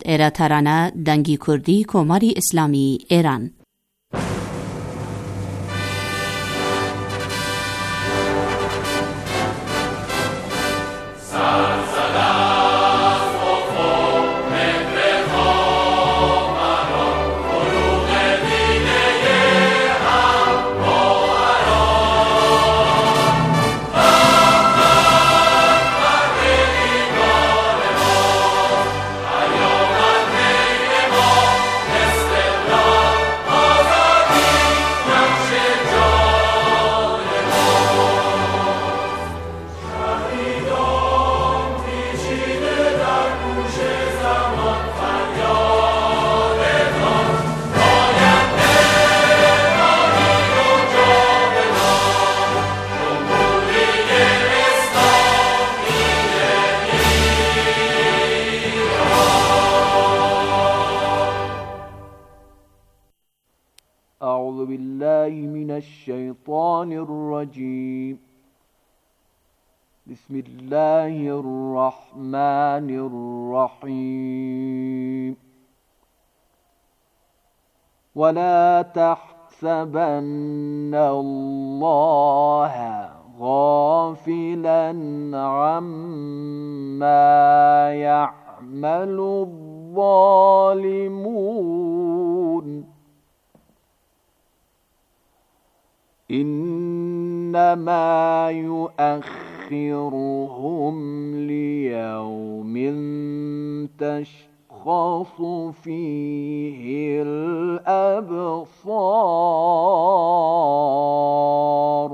ایرا ترانه دنگی کردی کماری اسلامی ایران. أعوذ بالله من الشيطان الرجيم. بسم الله الرحمن الرحيم. ولا تحسبن الله غافلا عما يعمل الظالمون، إنما يؤخرهم ليوم تشخص فيه الأبصار،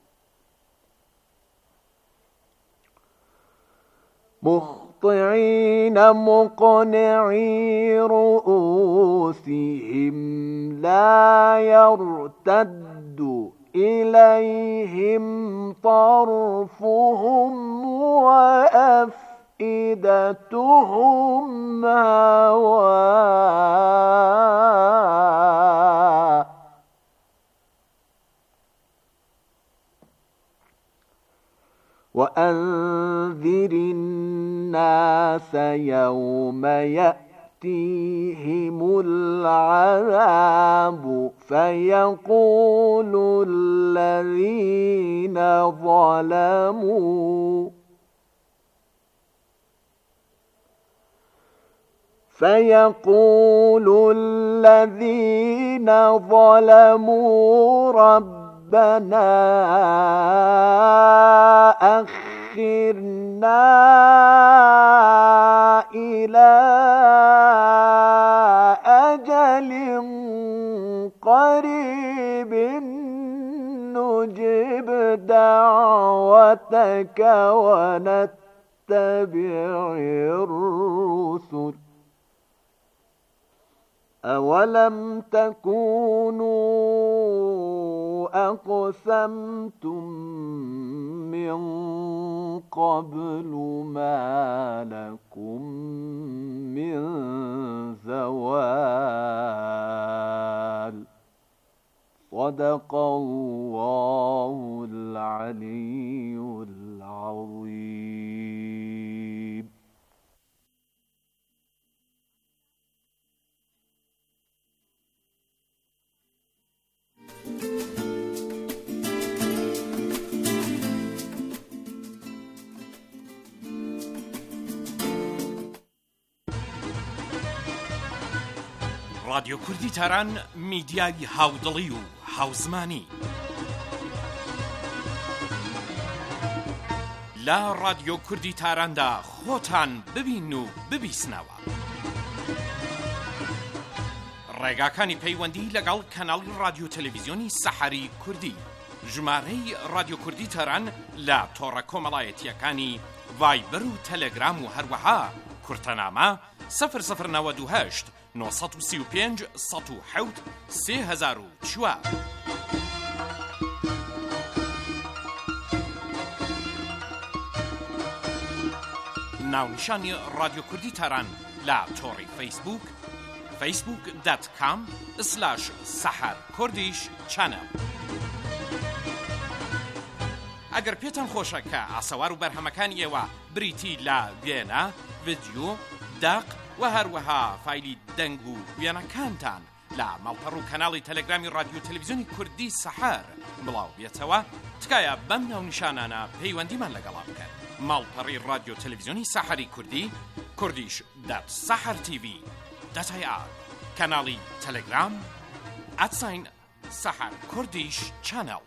مهطعين مقنعي رؤوسهم لا يرتد إليهم طرفهم وأفئدتهم هواء، وأنذر الناس يوم يأتيهم العذاب فيقول الذين ظلموا ربنا أخرنا إلى أجل قريب نجب دعوتك ونتبع الرسل، أولم تكونوا أقسمتم من قبل ما لكم من زوال. صدق الله العلي العظيم. رادیو کوردی تاران میدیای هاودڵی و هاوزمانی لا رادیو کوردی تاراندا خۆتان ببین و ببیسنەوە. ڕێگاکانی پەیوەندی لەگەڵ کەناڵی رادیو تەلەڤیزیۆنی سەحەری کوردی، ژمارەی رادیو کوردی تاران لە تۆڕە کۆمەڵایەتیەکانی ڤایبەر و تەلەگرام و هەروەها کورتەنامە 0098 935 107 3004. ناونیشانی رادیو کوردی تاران لە تۆڕی فەیسبوک facebook.com/saharkurdish channel. ئەگەر پێتان خۆشە کە ئاسەوار و بەرهەمەکانی ئێوە بریتی لە وێنە، ڤیدیۆ، داق و هەروەها فایلی دەنگ و وێنەکانتان لە ماڵپەڕ و کەناڵی تەلەگرامی رادیۆ تەلەڤیزیۆنی کوردی سەحار بڵاو بێتەوە، تکایە بەم ناونیشانانە پەیوەندیمان لەگەڵا بکەن. ماڵپەڕی رادیۆ تەلەڤیزیۆنی سەحاری کوردی kurdish.sahartv.ir، کەناڵی تەلەگرام @سەحار کوردیش چانەڵ.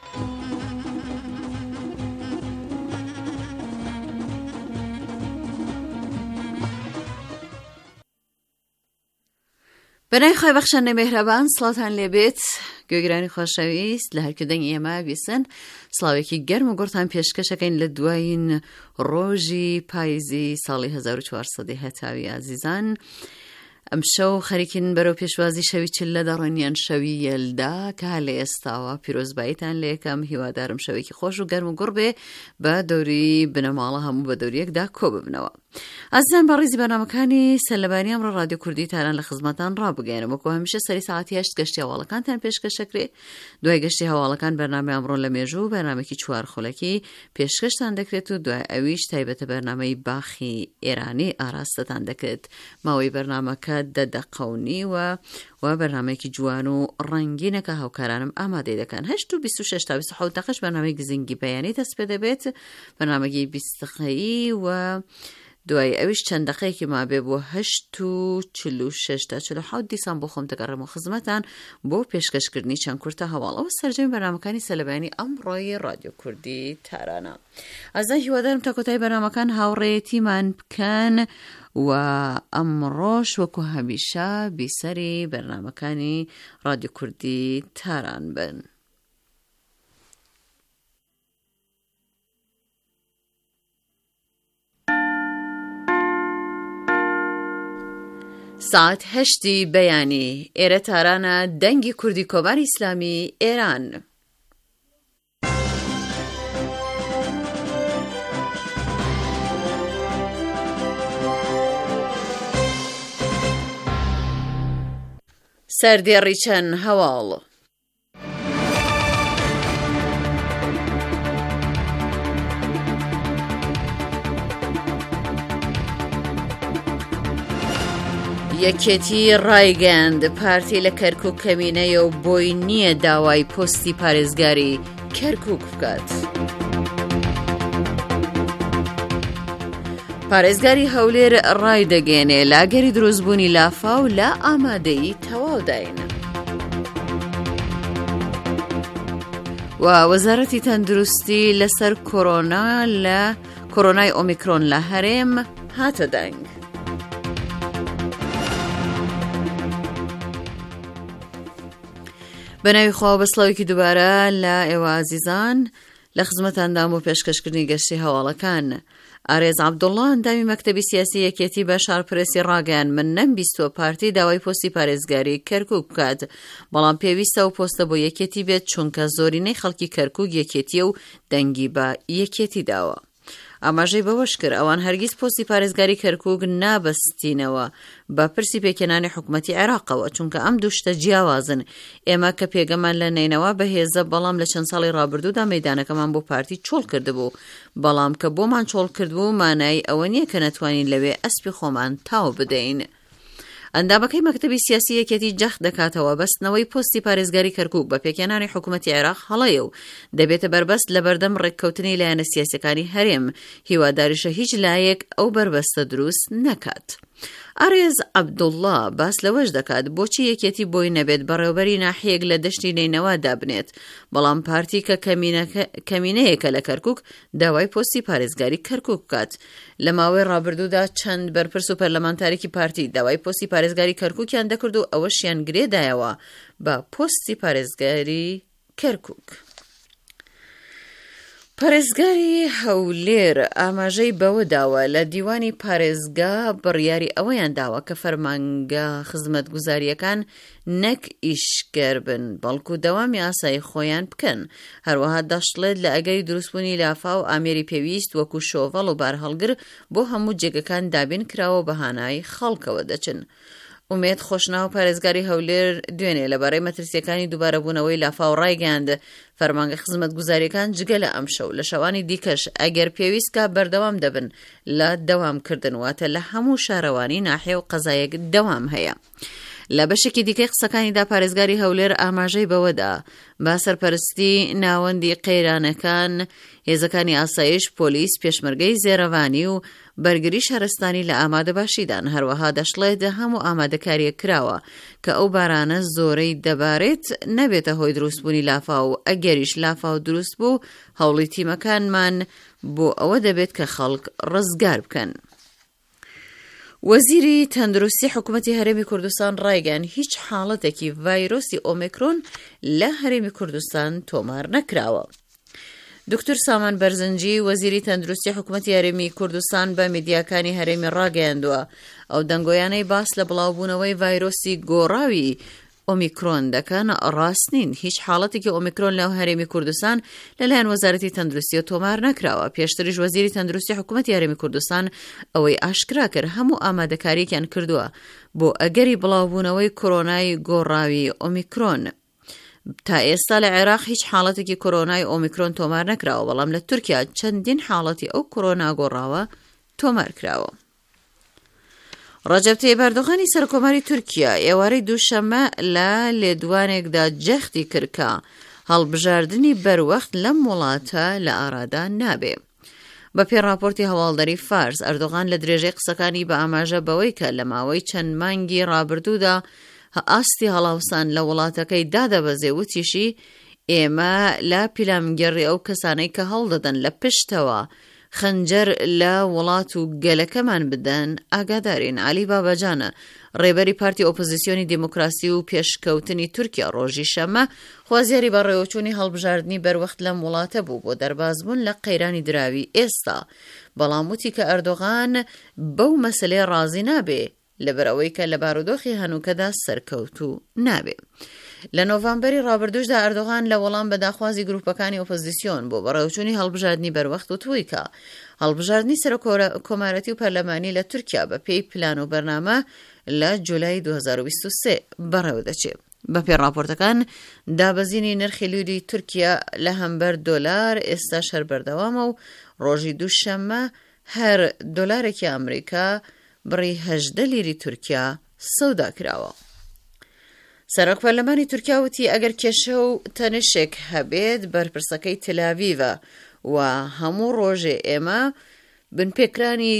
بەنای خۆی بەخشەنە مێهرەبان، سڵاتان لێبێت گوێگرانی خۆشەویست لە هەرکردنی ئێمە بیسن. سڵاوێکی گەرم و گۆڕتان پێشکەشەکەین لە دوایین ڕۆژی پاییزی ساڵی 1400 هەتاوی عزیزان. ئەم شەو خەریکین بەرەو پێشوازی شەوی چل لە دەڕێنیان شەوی یەلدا کە هەر لە ئێستاوە پیرۆزباییتان لە یەکەم. هیوادارم شەوێکی خۆش و گەرم و گوڕ بێ، بە دەوری بنەماڵە هەموو بە دەوریەکدا کۆ ببنەوە. عزیزان، بە ڕیزی بەرنامەکانی سەرلەبانی ئەمڕۆ رادیۆ کوردی تاران لە خزمەتان ڕابگەێنم. وەکو هەمیشە سەری ساعتی 8 گەشتی هەواڵەکانتان پێشکەشەکرێ. دوای گەشتی هەواڵەکان بەرنامەی ئەمڕۆ لە مێژوو بەرنامێکی چوار خولەکی پێشکەشتان دەکرێت و دوای ئەویش تایبەتە بەرنامەی باخی ئێرانی ئاراستەتان دەکرێت. ماوەی بەرنامەکە 10 دقەونیوە و بەرنامێکی جوان و ڕەنگینەکە هاوکارانم ئامادەی دەکەن. 8:26 تا 27 دقەش بەرنامەی گزینگی بەیانی دەست پێ دەبێت، بەرنامەی 20 دقەیی و دوای ئەویش چەند دقەیەکی مابێ بۆ 8:46 تا 47 دیسان بۆ خۆم دەگەڕێمەوە خزمەتان بۆ پێشکەشکردنی چەند کورتە هەواڵەوە سەرجەمی بەرنامەکانی سەرلەبانی ئەمڕۆی رادیۆ کوردی تارانە. ئازا هیوادارم تا کۆتایی بەرنامەکان هاوڕێیەتیمان بکەن و ئەمڕۆش وەکو هەمیشە بیسەری بەرنامەکانی رادیۆ کوردی تاران بن. ساعت 8 بەیانی ئێرە تارانە دەنگی کوردی کۆماری ئیسلامی ئێران. سەردێڕی چەند هەواڵ. یەکێتی ڕایگەاند پارتی لە کەرکووک کەمینەیە و بۆی نییە داوای پۆستی پارێزگاری کەرکووک بکات. پارێزگاری هەولێر ڕای دەگەێنێ لاگەری دروستبوونی لافاو لە ئامادەیی تەواوداین. و وەزارەتی تەندروستی لەسەر کۆرۆنای ئۆمیکرۆن لە هەرێم هاتە دەنگ. بەناوی خوا بەسڵاوێکی دووبارە لە ئێوە عزیزان لە خزمەتاندام و پێشکەشکردنی گەشتی هەواڵەکان. ئارێز عەبدوڵڵا ئەندامی مەکتەبی سیاسی یەکێتی بە شارپرێسی ڕاگەیان من نەمبیستوە پارتی داوای پۆستی پارێزگاری کەرکووک بکات، بەڵام پێویستە و پۆستە بۆ یەکێتی بێت چونکە زۆرینەی خەڵکی کەرکووک یەکێتیە و دەنگی بە یەکێتی داوە. ئاماژەی بەوەش کرد ئەوان هەرگیز پۆستی پارێزگاری کەرکووک نابەستینەوە بە پرسی پێکێنانی حکوومەتی عێراقەوە، چونکە ئەم دوو شتە جیاوازن. ئێمە کە پێگەمان لە نینەوە بەهێزە، بەڵام لە چەند ساڵی ڕابردوودا مەیدانەکەمان بۆ پارتی چۆڵ کردبوو، بەڵام کە بۆمان چۆڵ کردبوو مانای ئەوە نییە کە نەتوانین لەوێ ئەسپی خۆمان تاو بدەین. ئەندامەکەی مەکتەبی سیاسی یەکێتی جەخت دەکاتەوە بەستنەوەی پۆستی پارێزگاری کەرکووک بە پێکێنانی حکوومەتی عێراق هەڵەیە و دەبێتە بربەست لە بەردەم ڕێککەوتنی لایەنە سیاسیەکانی هەرێم، هیواداریشە هیچ لایەک ئەو بربەستە دروست نەکات. ئارێز عەبدوڵڵا باس لەوەش دەکات بۆچی یەکێتی بۆی نەبێت بەڕێوەبەری ناحیەک لە دەشتی نینەوەدا بنێت، بەڵام پارتی کە کەمینەیەکە لە کەرکووک داوای پۆستی پارێزگاری کەرکووک بکات. لە ماوەی ڕابردوودا چەند بەرپرس و پەرلەمانتارێکی پارتی داوای پۆستی پارێزگاری کەرکووکیان دەکرد و ئەوەشیان گرێدایەوە بە پۆستی پارێزگاری کەرکووک. پارێزگاری هەولێر ئاماژەی بەوە داوە لە دیوانی پارێزگا بڕیاری ئەوەیان داوە کە فەرمانگە خزمەتگوزاریەکان نەک ئیشکەر بن، بەڵکو دەوامی ئاسایی خۆیان بکەن. هەروەها دەشڵێت لە ئەگەری دروستبوونی لافا و ئامێری پێویست وەکو شۆڤەڵ و بارهەڵگر بۆ هەموو جێگەکان دابین کراوە بەهانای خەڵکەوە دەچن. ئومێد خۆشناو پارێزگاری هەولێر دوێنێ لەبارەی مەترسیەکانی دووبارەبوونەوەی لافاو ڕایگەاند فەرمانگە خزمەتگوزاریەکان جگە لە ئەم شەو لە شەوانی دیکەش ئەگەر پێویستکە بەردەوام دەبن لە دەوامکردن واتە لە هەموو شارەوانی ناحیە و قەزایەک دەوام هەیە. لە بەشێکی دیکەی قسەکانیدا پارێزگاری هەولێر ئاماژەی بەوەدا با سەرپەرستی ناوەندی قەیرانەکان، هێزەکانی ئاسایش، پۆلیس، پێشمەرگەی زێرەوانی و بەرگری شارستانی لە ئامادەباشیدان. هەروەها دەشڵێت هەموو ئامادەکاریە کراوە کە ئەو بارانە زۆرەی دەبارێت نەبێتە هۆی دروستبوونی لافاو و ئەگەریش لافاو دروست بوو هەوڵی تیمەکانمان بۆ ئەوە دەبێت کە خەڵک ڕزگار بکەن. وەزیری تەندروستی حکوومەتی هەرێمی کوردستان ڕایگەیاند هیچ حاڵەتێکی ڤایرۆسی ئۆمیکرۆن لە هەرێمی کوردستان تۆمار نەکراوە. دکتۆر سامان بەرزنجی وەزیری تەندروستی حکوومەتی هەرێمی کوردستان بە میدیاکانی هەرێمی ڕاگەیاندووە ئەو دەنگۆیانەی باس لە بڵاوبوونەوەی ڤایرۆسی گۆڕاوی ئۆمیکرۆن دەکەن ڕاست نین. هیچ حاڵەتێکی ئۆمیکرۆن لەو هەرێمی کوردستان لەلایەن وەزارەتی تەندروستیە تۆمار نەکراوە. پێشتریش وەزیری تەندروستی حکوومەتی هەرێمی کوردستان ئەوەی ئاشکرا کرد هەموو ئامادەکاریەکیان کردووە بۆ ئەگەری بڵاوبوونەوەی کۆرۆنای گۆڕاوی ئۆمیکرۆن. تا ئێستا لە عێراق هیچ حاڵەتێکی کۆرۆنای ئۆمیکرۆن تۆمار نەکراوە، بەڵام لە تورکیا چەندین حاڵەتی ئەو کۆرۆنا گۆڕاوە تۆمار کراوە. ڕەجەب تەیب ئەردۆغانی سەرکۆماری تورکیا ئێوارەی دووشەممە لە لێدوانێکدا جەختی کرد کە هەڵبژاردننی بەروەخت لەم وڵاتە لە ئارادا نابێ. بە پێی راپۆرتی هەواڵدەری فارس، ئەردۆغان لە درێژەی قسەکانی بە ئاماژە بەوەی کە لە ماوەی چەند مانگی ڕابردوودا ئاستی هەڵاوسان لە وڵاتەکەی دادەبەزێ وتیشی ئێمە لە پیلامگەڕی ئەو کەسانەی کە هەڵدەدەن لە پشتەوە خەنجەر لە وڵات و گەلەکەمان بدەن ئاگادارین. علی بابەجانە ڕێبەری پارتی ئۆپۆزیسیۆنی دیموکراسی و پێشکەوتنی تورکیا ڕۆژی شەممە خوازیاری بە ڕێوەچوونی هەڵبژاردننی بەروەخت لەم وڵاتە بوو بۆ دەربازبوون لە قەیرانی دراوی ئێستا، بەڵام وتی کە ئەردۆغان بەو مەسلەی ڕازی نابێ لەبەرەوەی کە لە بارودۆخی هەنووکەدا سەرکەوتو نابێ. لە نۆڤامبەری ڕابردووشدا ئەردۆغان لە وەڵام بە داخوازی گروپەکانی ئۆپۆزیسیۆن بۆ بەڕێوەچوونی هەڵبژاردننی بەروەخت وتووی کە هەڵبژاردننی سەرکۆمارەتی و پەرلەمانی لە تورکیا بە پێی پلان و بەرنامە لە جولای 2023 بەڕێوە دەچێت. بە پێی راپۆرتەکان دابەزینی نرخی لیری تورکیا لە هەمبەر دۆلار ئێستا شەر بەردەوامە و ڕۆژی دووشەممە هەر دۆلارێکی ئەمریکا بڕی 18 لیری تورکیا سەودا کراوە. سەرۆک پەرلەمانی تورکیا وتی ئەگەر کێشە و تەنشێک هەبێت بەرپرسەکەی تەلاڤیڤە و هەموو ڕۆژێ ئێمە بنپێکرانی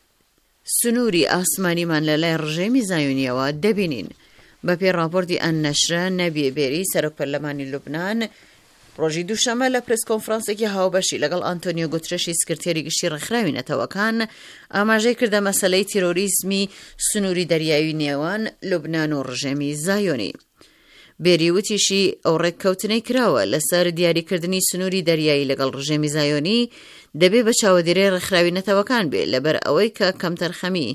سنووری ئاسمانیمان لەلای ڕژێمی زایۆنیەوە دەبینین. بە پێی راپۆرتی ئەن نەشرە نەبیە بێری سەرۆک پەرلەمانی لوبنان ڕۆژی دووشەمە لە پرس کۆنفرانسێکی هاوبەشی لەگەڵ ئانتۆنیۆ گوترێشی سکرتێری گشتی ڕێکخراوی نەتەوەکان ئاماژەی کردە مەسەلەی تیرۆریزمی سنووری دەریاوی نێوان لوبنان و ڕژێمی زایۆنی. بێری وتیشی ئەو ڕێککەوتنەی کراوە لەسەر دیاریکردنی سنووری دەریایی لەگەڵ ڕژێمی زایۆنی دەبێ بە چاوەدێرەی ڕێکخراوی نەتەوەکان بێ لەبەر ئەوەی کە کەمتەرخەمی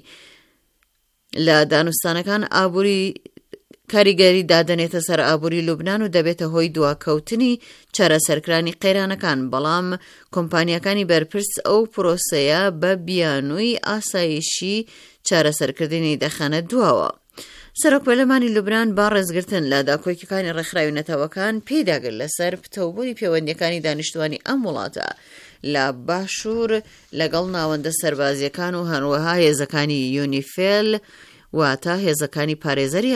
لە دانوستانەکان ئابووری کاریگەری دادەنێتە سەر ئابووری لوبنان و دەبێتە هۆی دواکەوتنی چارەسەرکرانی قەیرانەکان، بەڵام کۆمپانیەکانی بەرپرس ئەو پرۆسەیە بە بیانووی ئاسایشی چارەسەرکردنی دەخەنە دواوە. سەرۆک پەرلەمانی لوبنان با ڕێزگرتن لە داکۆکیەکانی ڕێکخراوی نەتەوەکان پێداگرت لەسەر پتەوبوونی پەیوەندیەکانی دانیشتوانی ئەم وڵاتە لە باشوور لەگەڵ ناوەندە سەربازیەکان و هەروەها هێزەکانی یونیفێل واتە هێزەکانی پارێزەری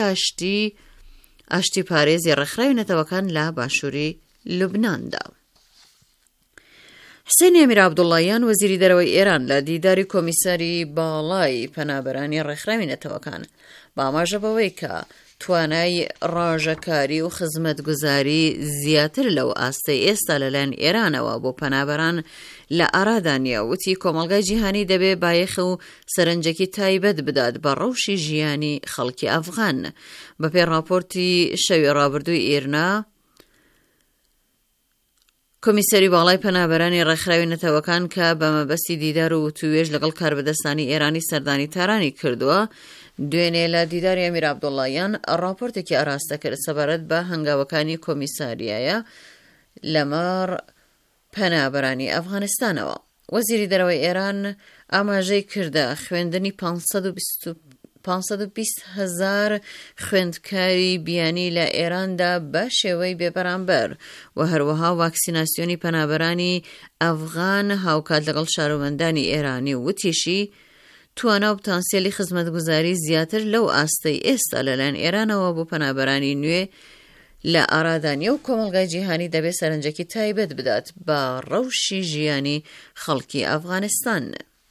ئاشتی پارێزی ڕێکخراوی نەتەوەکان لە باشووری لوبناندا. حسێن ئەمیر عەبدوڵڵاییان وەزیری دەرەوەی ئێران لە دیداری کۆمیساری باڵای پەنابەرانی ڕێکخراوی نەتەوەکان بە ئاماژە بەوەی کە توانای ڕاژەکاری و خزمەتگوزاری زیاتر لەو ئاستەی ئێستا لەلایەن ئێرانەوە بۆ پەنابەران لە ئارادانیە. وتی کۆمەڵگای جیهانی دەبێ بایەخ و سەرنجێکی تایبەت بدات بە ڕەوشی ژیانی خەڵکی ئەفغان. بە پێی راپۆرتی شەوی ڕابردووی ئێرنا، کۆمیسەری باڵای پەنابەرانی ڕێکخراوی نەتەوەکان کە بە مەبەستی دیدار و توێژ لەگەڵ کاربەدەستانی ئێرانی سەردانی تارانی کردووە، دوێنێ لە دیداری ئەمیر عەبدوڵڵاییان راپۆرتێکی ئاراستە کرد سەبارەت بە هەنگاوەکانی کۆمیساریایە لەمەڕ پەنابەرانی ئەفغانستانەوە. وەزیری دەرەوەی ئێران ئاماژەی کردە خوێندنی 520,000 خوێندکاری بیانی لە ئێراندا بە شێوەی بێبەرامبەر و هەروەها ڤاکسیناسیۆنی پەنابەرانی ئەفغان هاوکات لەگەڵ شارۆمەندانی ئێرانی وتیشی توانە و پتانسیێلی خزمەتگوزاری زیاتر لەو ئاستەی ئێستا لەلایەن ئێرانەوە بۆ پەنابەرانی نوێ لە ئارادانیە و کۆمەلگای جیهانی دەبێت سەرنجێکی تایبەت بدات بە ڕەوشی ژیانی خەڵکی ئەفغانستان.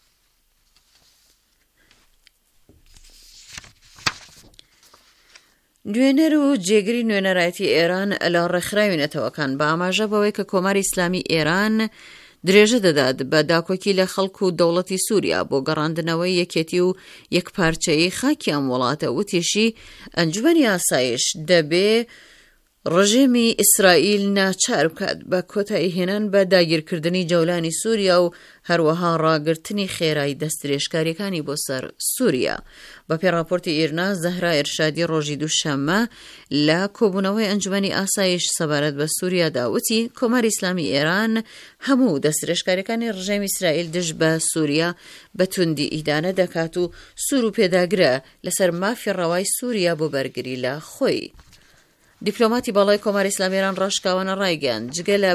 نوێنەر و جێگری نوێنەرایەتی ئێران لە ڕێکخراوی نەتەوەکان بە ئاماژە بەوەی کە کۆماری ئیسلامی ئێران درێژە دەدات بە داکۆکی لە خەڵک و دەوڵەتی سووریا بۆ گەڕاندنەوەی یەکێتی و یەکپارچەیی خاکی ئەم وڵاتە وتیشی ئەنجومەنی ئاسایش دەبێ ڕژێمی ئیسرائیل ناچار بکات بە کۆتایی هێنان بە داگیرکردنی جەولانی سووریا و هەروەها ڕاگرتنی خێرایی دەستدرێژکاریەکانی بۆ سەر سووریا. بە پێی راپۆرتی ئیرنا زەهرا ئێرشادی ڕۆژی دووشەممە لە کۆبوونەوەی ئەنجومەنی ئاسایش سەبارەت بە سووریادا وتی کۆماری ئیسلامی ئێران هەموو دەستدرێژکاریەکانی ڕژێمی ئیسرائیل دژ بە سووریا بە توندی ئیدانە دەکات و سوور و پێداگرە لەسەر مافی ڕەوای سووریا بۆ بەرگری لە خۆی. دیپلۆماتی باڵای کۆماری ئیسلامی ئێران ڕاشکاوانە ڕایگەیاند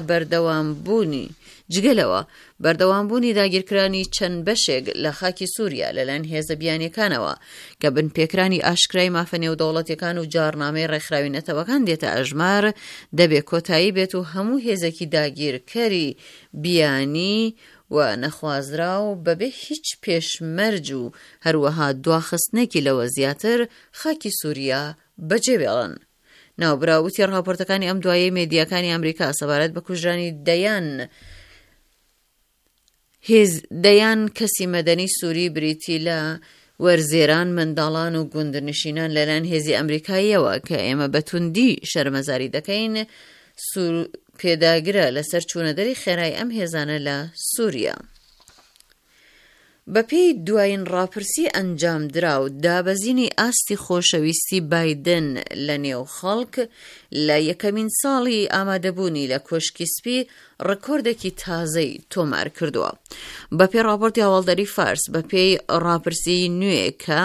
جگەلەوە بەردەوامبوونی داگیرکرانی چەند بەشێک لە خاکی سووریا لەلایەن هێزە بیانیەکانەوە کە بنپێکرانی ئاشکرای مافە نێودەوڵەتیەکان و جارنامەی ڕێکخراوی نەتەوەکان دێتە ئەژمار دەبێت کۆتایی بێت و هەموو هێزێکی داگیرکەری بیانی و نەخوازرا و بەبێ هیچ پێشمەرج و هەروەها دواخستنێکی لەوە زیاتر خاکی سووریا بەجێبێڵن. ناوبراوتی راپۆرتەکانی ئەم دوایەی مێدیاکانی ئەمریکا سەبارەت بە کوژرانی دەیان کەسی مەدەنی سووری بریتی لە وەرزێران منداڵان و گوندنشینان لەلایەن هێزی ئەمریکاییەوە کە ئێمە بەتوندی شەرمەزاری دەکەین پێداگرە لەسەر چوونەدەری خێرای ئەم هێزانە لە سووریا. بەپێی دوایین ڕاپرسی ئەنجام درا و دابەزینی ئاستی خۆشەویستی بایدن لە نێو خەڵک لە یەکەمین ساڵی ئامادەبوونی لە کۆشکی سپی ڕکۆردێکی تازەی تۆمار کردووە. بەپێی راپۆرتی هەواڵدەری فارس بەپێی ڕاپرسی نوێ کە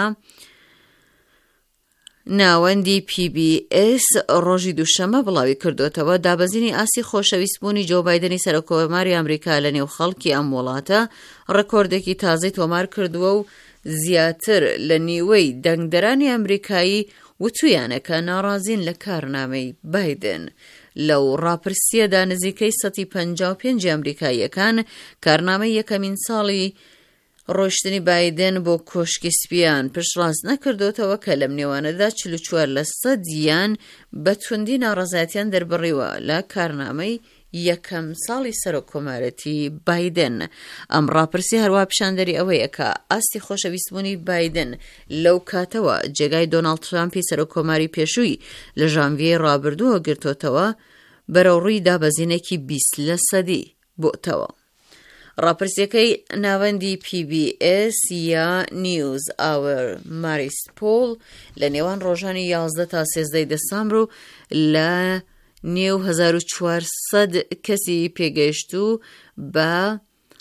ناوەندی PBS ڕۆژی دووشەمە بڵاوی کردوێتەوە دابەزینی ئاستی خۆشەویستبوونی جۆ بایدنی سەرۆکۆماری ئەمریکا لە نێو خەڵکی ئەم وڵاتە ڕکۆردێکی تازەی تۆمار کردووە و زیاتر لە نیوەی دەنگدەرانی ئەمریکایی وتویانە کە ناڕازین لە کارنامەی بایدن. لەو ڕاپرسیەدا نزیکەی 155 ئەمریکاییەکان کارنامەی یەکەمین ساڵی ڕۆشتنی بایدن بۆ کۆشکی سپیان پشتڕاست نەکردوتەوە کە لەم نێوانەدا 44% بە توندی ناڕەزایەتیان دەربڕیوە لە کارنامەی یەکەم ساڵی سەرۆکۆمارەتی بایدن. ئەم ڕاپرسی هەروە پیشاندەری ئەوەیە کە ئاستی خۆشەویستبوونی بایدن لەو کاتەوە جێگای دۆناڵد ترامپی سەرۆکۆماری پێشووی لە ژانڤیەی ڕابردووە گرتوتەوە بەرەو ڕووی دابەزینێکی 20% بۆتەوە. ڕاپرسیەکەی ناوەندی PBS یا نیوز ئاور ماریسپۆل لە نێوان ڕۆژانی 11 تا 13 دەسامبر و لە نێو 1400 کەسی پێگەیشت و بە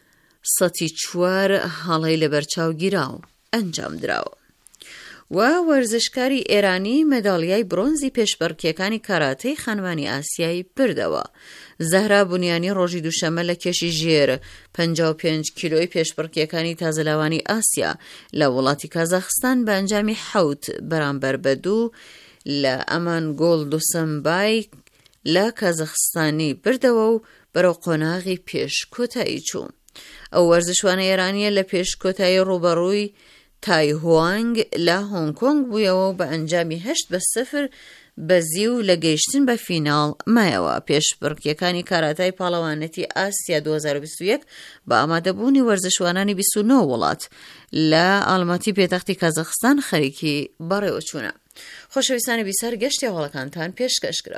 104 هەڵەی لە بەرچاو گیراو ئەنجام دراوە. و وەرزشکاری ئێرانی مەداڵیای برۆنزی پێشبڕکێکانی کاراتەی خانوانی ئاسیایی بردەوە. زەهرا بونیانی ڕۆژی دووشەمە لە کێشی ژێر 55 کیلۆی پێشبڕکێکانی تازەلاوانی ئاسیا لە وڵاتی کازاخستان بە ئەنجامی 7 بەرامبەر بە 2 لە ئەمان گۆڵ دووسەمبای لە کازاخستانی بردەوە و بەرەو قۆناغی پێش کۆتایی چوو. ئەو وەرزشوانە ئێرانیە لە پێش کۆتایی ڕوبەڕووی تایهوانگ لە هۆنگ کۆنگ بوویەوە و بە ئەنجامی 8-0 بەزی و لە گەیشتن بە فیناڵ مایەوە. پێشبڕکێکانی کاراتای پاڵەوانەتی ئاسیا 2021 بە ئامادەبوونی وەرزشوانانی 29 وڵات لە ئاڵماتی پێتەختی کازاخستان خەریکی بەڕێوەچوونە. خۆشەویستانی بیسەر گەشتی هەوڵەکانتان پێشکەشکرا.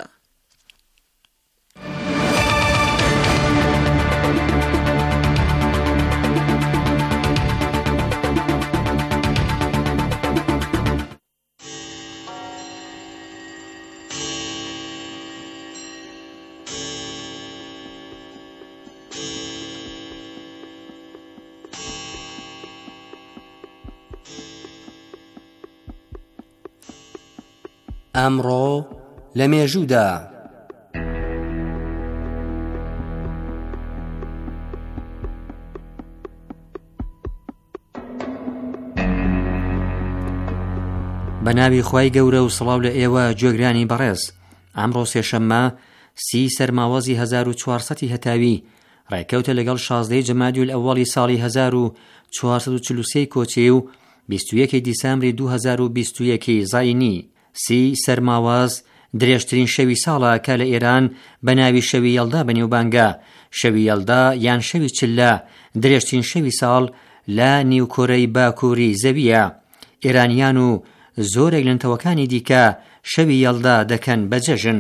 ئەمڕۆ لە مێژوودا. بە ناوی خوای گەورە و سڵاو لە ئێوە گوێگرانی بەڕێز. ئەمڕۆ سێشەممە 30 سەرماوەزی 1400 هەتاوی ڕێکەوتە لەگەڵ 16 جەمادی الئەوەڵی ساڵی 1443 کۆچی و 21 دیسامبری 2021 زاینی. 30 سەرماوەز درێژترین شەوی ساڵە کە لە ئێران بە ناوی شەوی یەڵدا بەنێوبانگە. شەوی یەڵدا یان شەوی چلە درێژترین شەوی ساڵ لە نیوکۆرەی باکووری زەویە. ئێرانیان و زۆرێک لە نەتەوەکانی دیکە شەوی یەڵدا دەکەن بە جەژن.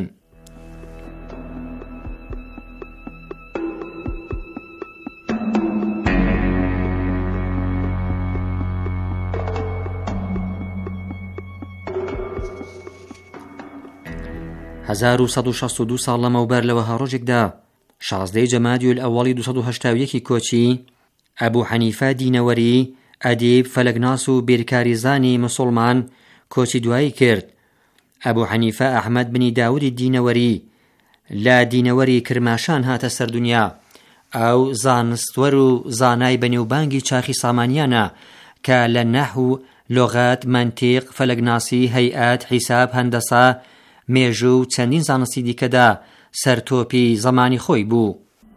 هەزار و 162 ساڵ لەمەوبەر لەوە هەڕۆژێکدا 16 جەمادی الئەوەڵی 281 کۆچی ئەبوو حەنیفە دینەوەری ئەدیب فەلەکناس و بیرکاریزانی موسڵمان کۆچی دوایی کرد. ئەبوو حەنیفە ئەحمەد بنی داوودی دینەوەری لە دینەوەری کرماشان هاتە سەردونیا. ئەو زانستوەر و زانای بەنێوبانگی چاخی سامانیانە کە لە نەحو، لۆغات، مەنتیق، فەلەکناسی، هەیئەت، حیساب، هەندەسا، مێژوو و چەندین زانستی دیکەدا سەرتۆپی زەمانی خۆی بوو.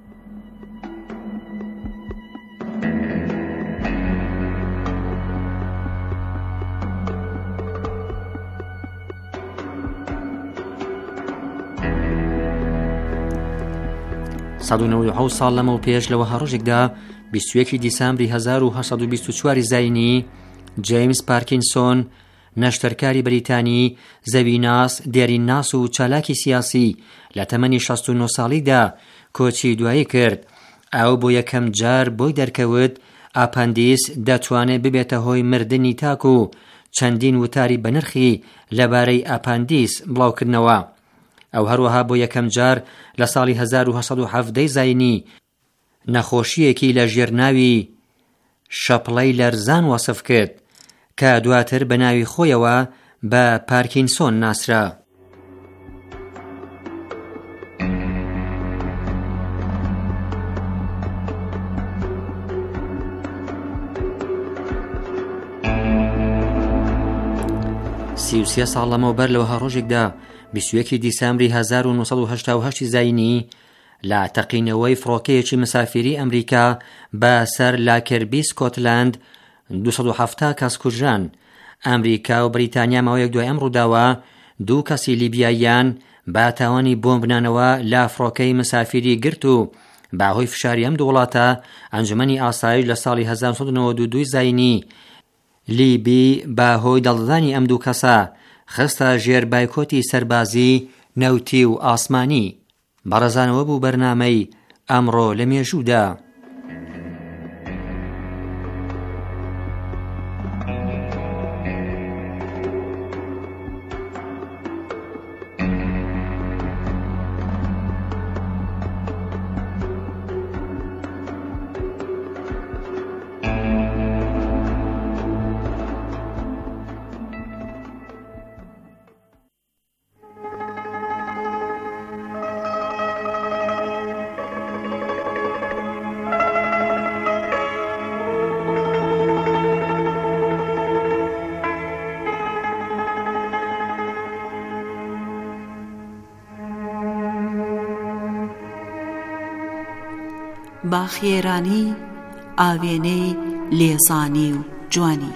سەد و 97 ساڵ لەمە و پێش لەوە هەڕۆژێکدا 21 دیسامبری 1824 زاینی جیمز پارکینسۆن نەشتەرکاری بەریتانی، زەویناس، دێرینناس و چالاکی سیاسی لە تەمەنی 69 ساڵیدا کۆچی دوایی کرد. ئەو بۆ یەکەم جار بۆی دەرکەوت ئاپەندیس دەتوانێت ببێتە هۆی مردنی تاک و چەندین وتاری بەنرخی لەبارەی ئاپەندیس بڵاوکردنەوە. ئەو هەروەها بۆ یەکەم جار لە ساڵی 1970 زاینی نەخۆشیەکی لە ژێرناوی شەپڵەی لەرزان وەسف کرد کە دواتر بە ناوی خۆیەوە بە پارکینسۆن ناسرا. سی ساڵ لەمەوبەر لەوە هەڕۆژێکدا 21 دیسامبری 1988 زاینی لە تەقینەوەی فڕۆکەیەکی مسافری ئەمریکا بە سەر لاکربی سکۆتلاند 270 کەس کوژران. ئەمریکا و بریتانیا ماوەیەک دوای ئەم ڕووداوە 2 کەسی لیبیاییان با تاوانی بۆمبنانەوە لە فڕۆکەی مسافری گرت و باهۆی فشاری ئەم دوو وڵاتە ئەنجومەنی ئاسایش لە ساڵی 1992 زاینی لیبی باهۆی دەڵدانی ئەم دوو کەسە خستە ژێر بایکۆتی سەربازی نەوتی و ئاسمانی. بەڕێزانەوە بوو بەرنامەی ئەمڕۆ لە مێژوودا. باخێرانی ئاوێنەی لێزانی و جوانی.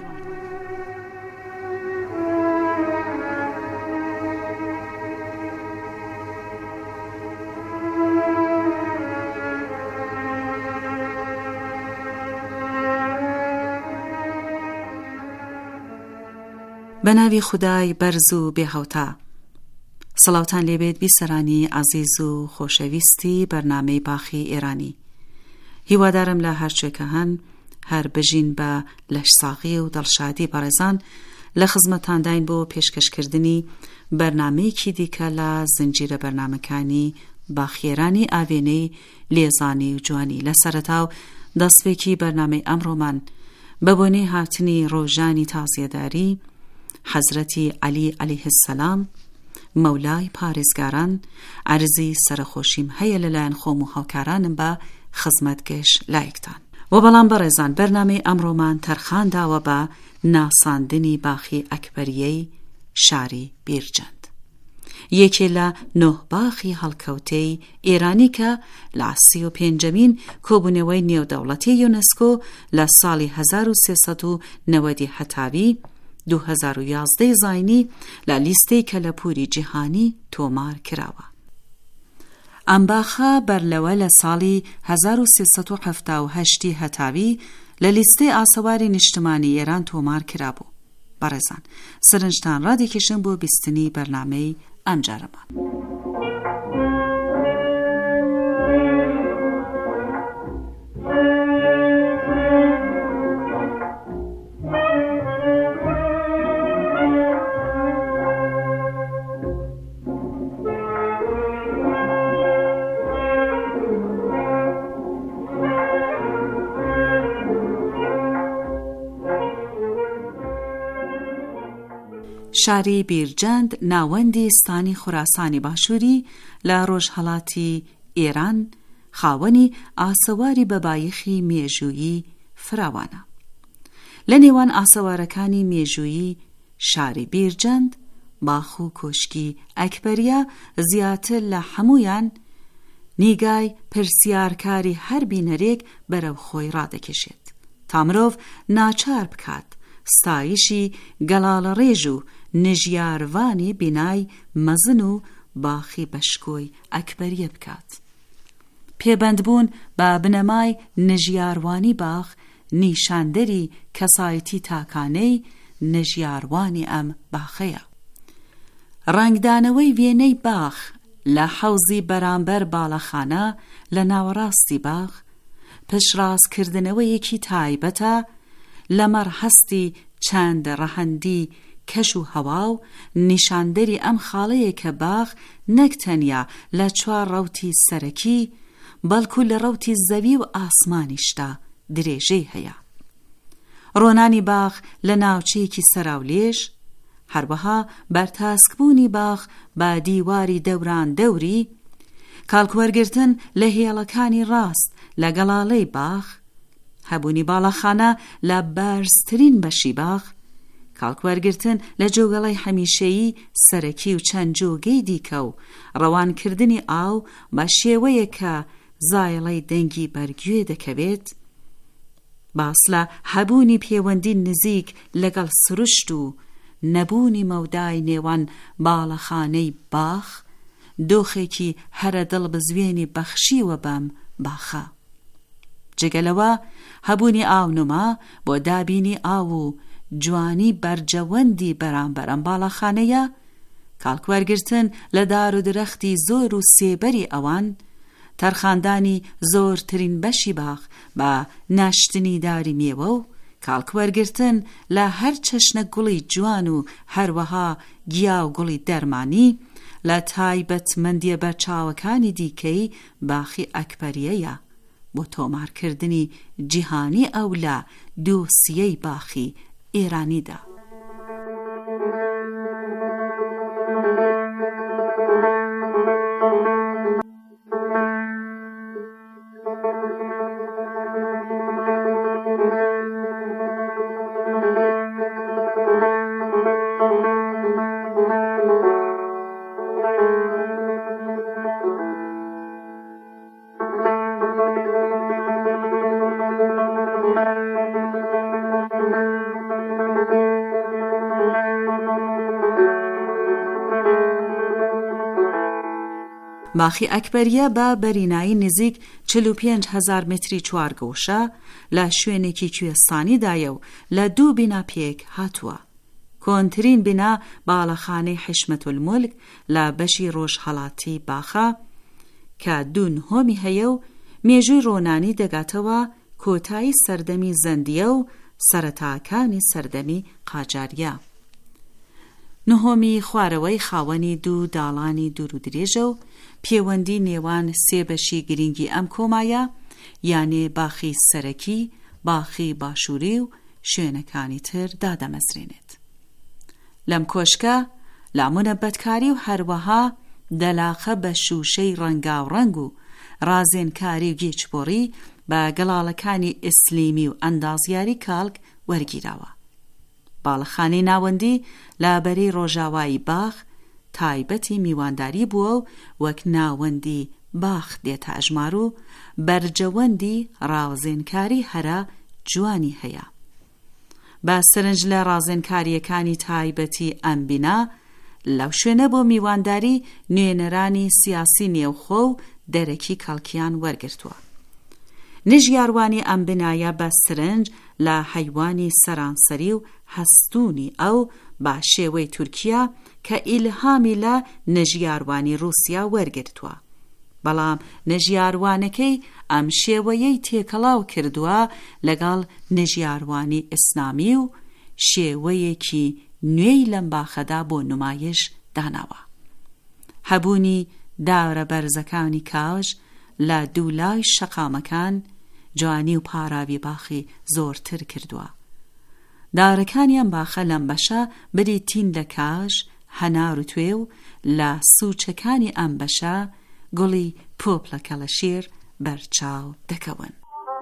بە ناوی خودای بەرز و بێهەوتا. سەڵاوتان لێبێت بیسەرانی عەزیز و خۆشەویستی بەرنامەی باخی ئێرانی. هیوادارم لە هەرچێکە هەن هەر بژین بە لەشساغی و دڵشادی بەڕێزان لە خزمەتانداین بۆ پێشکەشکردنی بەرنامەیەکی دیکە لە زنجیرە بەرنامەکانی باخێرانی ئاوێنەی لێزانی و جوانی. لە سەرەتاو دەستپێکی بەرنامەی ئەمڕۆمان بە بۆنەی هاتنی ڕۆژانی تازیەداری حەزرەتی عەلی عەلەیه السەلام مەولای پارێزگاران، عەرزی سەرخۆشیم هەیە لەلایەن خۆم و هاوکارانم بە خزمەتگەش لایەکتان. و بەڵام بەڕێزان، بەرنامەی ئەمڕۆمان تەرخانداوە بە ناساندنی باخی ئەکبەریەی شاری بیرجەند، یەکێ لە 9 باخی هەڵکەوتەی ئێرانی کە لە 35مین کۆبوونەوەی نێودەوڵەتی یونسکۆ لە ساڵی 1390 هەتاوی 2011 زاینی لە لیستەی کەلەپوری جیهانی تۆمار کراوە. ئەم باخە بەرلەوە لە ساڵی 1378 هەتاوی لە لیستەی ئاسەواری نیشتمانی ئێران تۆمار کرابوو. بەڕێزان، سرنجتان ڕادێکێشن بۆ بیستنی بەرنامەی ئەمجارەمان. شاری بیرجەند ناوەندی ستانی خوراسانی باشووری لە ڕۆژهەڵاتی ئێران خاوەنی ئاسەواری بەبایەخی مێژوویی فراوانە. لە نێوان ئاسەوارەکانی مێژوویی شاری بیرجەند باخ و کۆشکی ئەکبەریە زیاتر لە هەمویان نیگای پرسیارکاری هەر بینەرێک بەرەو خۆی ڕادەکێشێت تا مرۆڤ ناچار بکات ستایشی گەڵاڵە ڕێژ و نژیاروانی بینای مەزن و باخی بەشکۆی ئەکبەریە بکات. پێبەندبوون بە بنەمای نژیاروانی باخ نیشاندەری کەسایەتی تاکانەی نژیاروانی ئەم باخەیە. ڕنگدانەوەی وێنەی باخ لە حەوزی بەرامبەر باڵەخانە لە ناوەڕاستی باخ پشڕاستکردنەوەیەکی تایبەتە لەمەڕ هەستی چەند ڕەهەندی کەش و هەوا و نیشاندەری ئەم خاڵەیە کە باخ نەک تەنیا لە 4 ڕەوتی سەرەکی بەڵکو لە ڕەوتی زەوی و ئاسمانیشتا درێژەی هەیە. ڕۆنانی باخ لە ناوچەیەکی سەراولێژ، هەروەها بەرتاسکبوونی باخ بە دیواری دەوران دەوری، کاڵکوەرگرتن لە هێڵەکانی ڕاست لە گەڵاڵەی باخ، هەبوونی باڵەخانە لە بارزترین بەشی باخ، کاڵکوەرگرتن لە جۆگەڵی هەمیشەیی سەرەکی و چەند جۆگەی دیکە و ڕەوانکردنی ئاو بە شێوەیە کە زایڵەی دەنگی بەرگوێ دەکەوێت، باس لە هەبوونی پەیوەندی نزیک لەگەڵ سروشت و نەبوونی مەودای نێوان باڵەخانەی باخ دۆخێکی هەرە دڵ بزوێنی بەخشیوە بەم باخە. جگەلەوە هەبوونی ئاونما بۆ دابینی ئاو و جوانی بەرجەوەندی بەرامبەر ئەم باڵەخانەیە، کاڵکوەرگرتن لە دار و درەختی زۆر و سێبەری ئەوان، تەرخاندانی زۆرترین بەشی باخ بە ناشتنی داری میوە و کاڵکوەرگرتن لە هەر چەشنە گوڵی جوان و هەروەها گیا و گوڵی دەرمانی لە تایبەتمەندیە بەرچاوەکانی دیکەی باخی ئەکبەریەیە بۆ تۆمارکردنی جیهانی ئەو لە دۆسیەی باخی ئێرانیدا. باخی ئەکبەریە بە بەرینایی نزیک 45,000 متری چوارگۆشە لە شوێنێکی کوێستانیدایە و لە 2 بینا پێک هاتووە. کۆنترین بینا باڵەخانەی حیشمەت المولک لە بەشی ڕۆژهەڵاتی باخە کە 2/9 هەیە و مێژووی ڕۆنانی دەگاتەوە کۆتایی سەردەمی زەندیە و سەرەتاکانی سەردەمی قاجاریە. 9 خوارەوەی خاوەنی 2 داڵانی دوور و درێژە و پەیوەندی نێوان 3 بەشی گرنگی ئەم کۆمایە، یانێ باخی سەرەکی، باخی باشووری و شوێنەکانی تر دادەمەزرێنێت. لەم کۆشکە لا منەبەتکاری و هەروەها دەلاخە بە شوشەی ڕەنگاوڕەنگ و ڕازێنکاری و گێچبۆڕی بە گەڵاڵەکانی ئیسلیمی و ئەندازیاری کاڵک وەرگیراوە. باڵەخانەی ناوەندی لابەرەی ڕۆژاوایی باخ تایبەتی میوانداری بووە و وەک ناوەندی باخ دێتە ئەژمار و بەرجەوەندی ڕازێنکاری هەرا جوانی هەیە. بە سرنج لە ڕازێنکاریەکانی تایبەتی ئەم بینا لەو شوێنە بۆ میوانداری نوێنەرانی سیاسی نێوخۆ و دەرەکی کەڵکیان وەرگرتووە. نژیاروانی ئەم بنایە بە سرنج لە حەیوانی سەرانسەری و هەستوونی ئەو بە شێوەی تورکیا کە ئیلهامی لە نژیاروانی رووسیا وەرگرتووە. بەڵام نژیاروانەکەی ئەم شێوەیەی تێکەڵاو کردووە لەگەڵ نژیاروانی ئیسلامی و شێوەیەکی نوێی لەم باخەدا بۆ نمایش داناوە. هەبوونی داورە بەرزەکانی کاژ لە دوولای شەقامەکان جوانی و پاراوی باخی زۆرتر کردووە. دارەکانی ئەم باخە لەم بەشە بریتین لە کاژ، هەنار و توێ و لە سوچەکانی ئەم بەشە گوڵی پۆپلە کەڵەشیر بەرچاو دەکەون.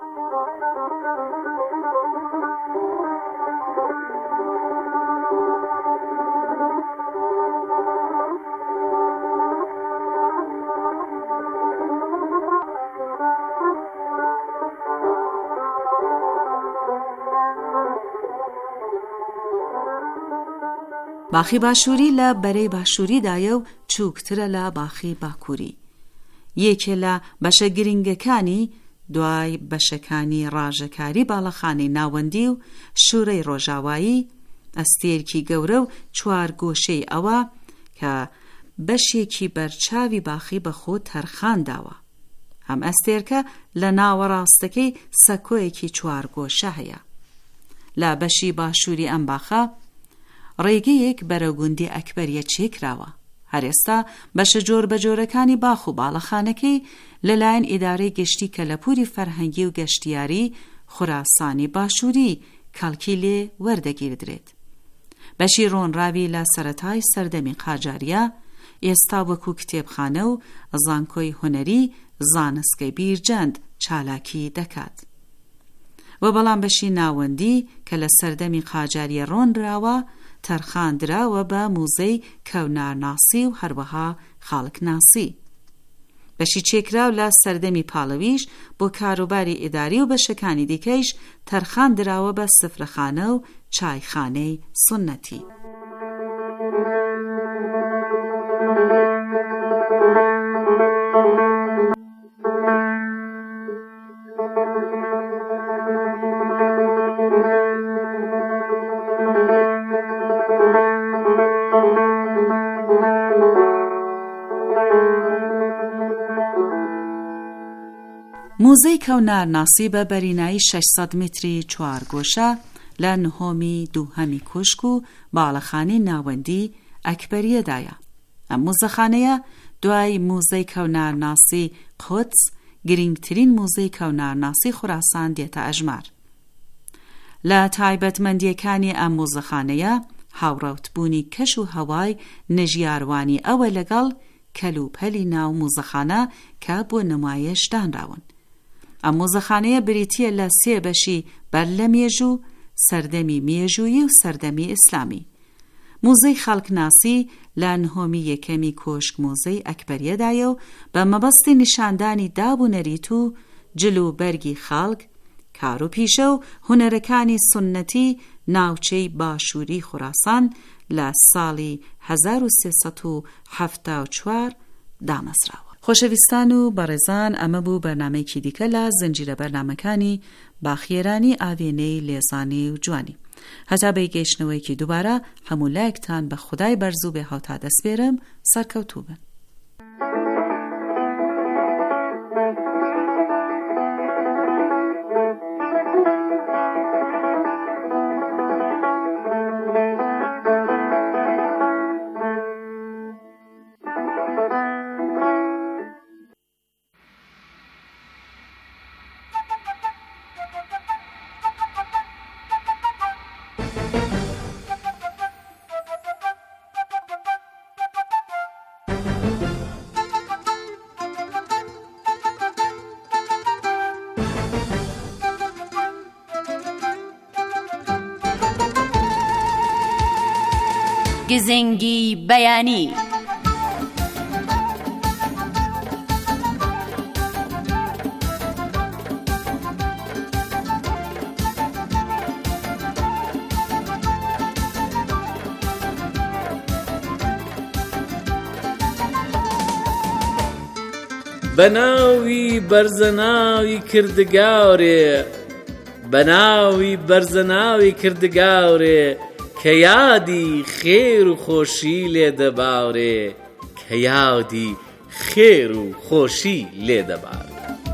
باخی باشووری لە بەرەی باشووریدایە و چووکترە لە باخی باکووری. یەکێ لە بەشە گرنگەکانی دوای بەشەکانی ڕاژەکاری باڵەخانەی ناوەندی و شوورەی ڕۆژاوایی ئەستێرکی گەورە و چوار گۆشەی ئەوە کە بەشێکی بەرچاوی باخی بەخۆ تەرخانداوە. ئەم ئەستێرکە لە ناوەڕاستەکەی سەکۆیەکی چوار گۆشە هەیە. لە بەشی باشووری ئەم باخە ڕێگەیەک بەرەگوندی ئەکبەریە چێکراوە. هەرێستا بەشە جۆر بەجۆرەکانی باخ و باڵەخانەکەی لەلایەن ئیدارەی گەشتی کەلەپوری فەرهەنگی و گەشتیاری خوراسانی باشووری کەڵکی لێ وەردەگیردرێت. بەشی ڕۆنراوی لە سەرەتای سەردەمی قاجاریە ئێستا وەکو کتێبخانە و زانکۆی هونەری زانستگەی بیرجەند چالاکی دەکات. و بەڵام بەشی ناوەندی کە لە سەردەمی قاجاریە ڕۆنراوە تەرخاندراوە بە موزەی کەونارناسی و هەروەها خاڵکناسی. بەشی چێکراو لە سەردەمی پاڵەویش بۆ کاروباری ئیداری و بەشەکانی دیکەیش تەرخاندراوە بە سفرەخانە و چایخانەی سونەتی. موزەی کەونارناسی بە بەرینایی 600 متری چوارگۆشە لە نهۆمی دووهەمی کوشک و باڵەخانەی ناوەندی ئەکبەریەدایە. ئەم موزەخانەیە دوای موزەی کەونارناسی قودس گرنگترین موزەی کەونارناسی خوراسان دێتە ئەژمار. لە تایبەتمەندیەکانی ئەم موزەخانەیە هاوڕەوتبوونی کەش و هەوای نەژیاروانی ئەوە لەگەڵ کەلوپەلی ناو موزەخانە کە بۆ نمایش دانراون. ئەم موزەخانەیە بریتیە لە 3 بەشی بەر لە مێژوو، سەردەمی مێژوویی و سەردەمی ئیسلامی. موزەی خەڵکناسی لە نهۆمی یەکەمی کۆشک موزەی ئەکبەریەدایە و بە مەبەستی نیشاندانی دابوونەریت و جلوبەرگی خەڵک، کار و پیشە و هونەرەکانی سونەتی ناوچەی باشووری خوراسان لە ساڵی 1374 دامەزراوە. خۆشەویستان و بەڕێزان، ئەمە بوو بەرنامەیەکی دیکە لە زنجیرە بەرنامەکانی باخیێرانی ئاوێنەی لێزانی و جوانی. هەتا بە گەیشتنەوەیەکی دووبارە هەموو لایەکتان بە خودای بەرزوو بێ هاوتا دەسپێرم. سەرکەوتوو بن. گزنگی بەیانی. بەناوی بەرزەناوی کردگاورێ، بەناوی بەرزەناوی کردگاورێ، کە یادی خێر و خۆشی لێ دەباورێ، کە یادی خێر و خۆشی لێ دەباورێ.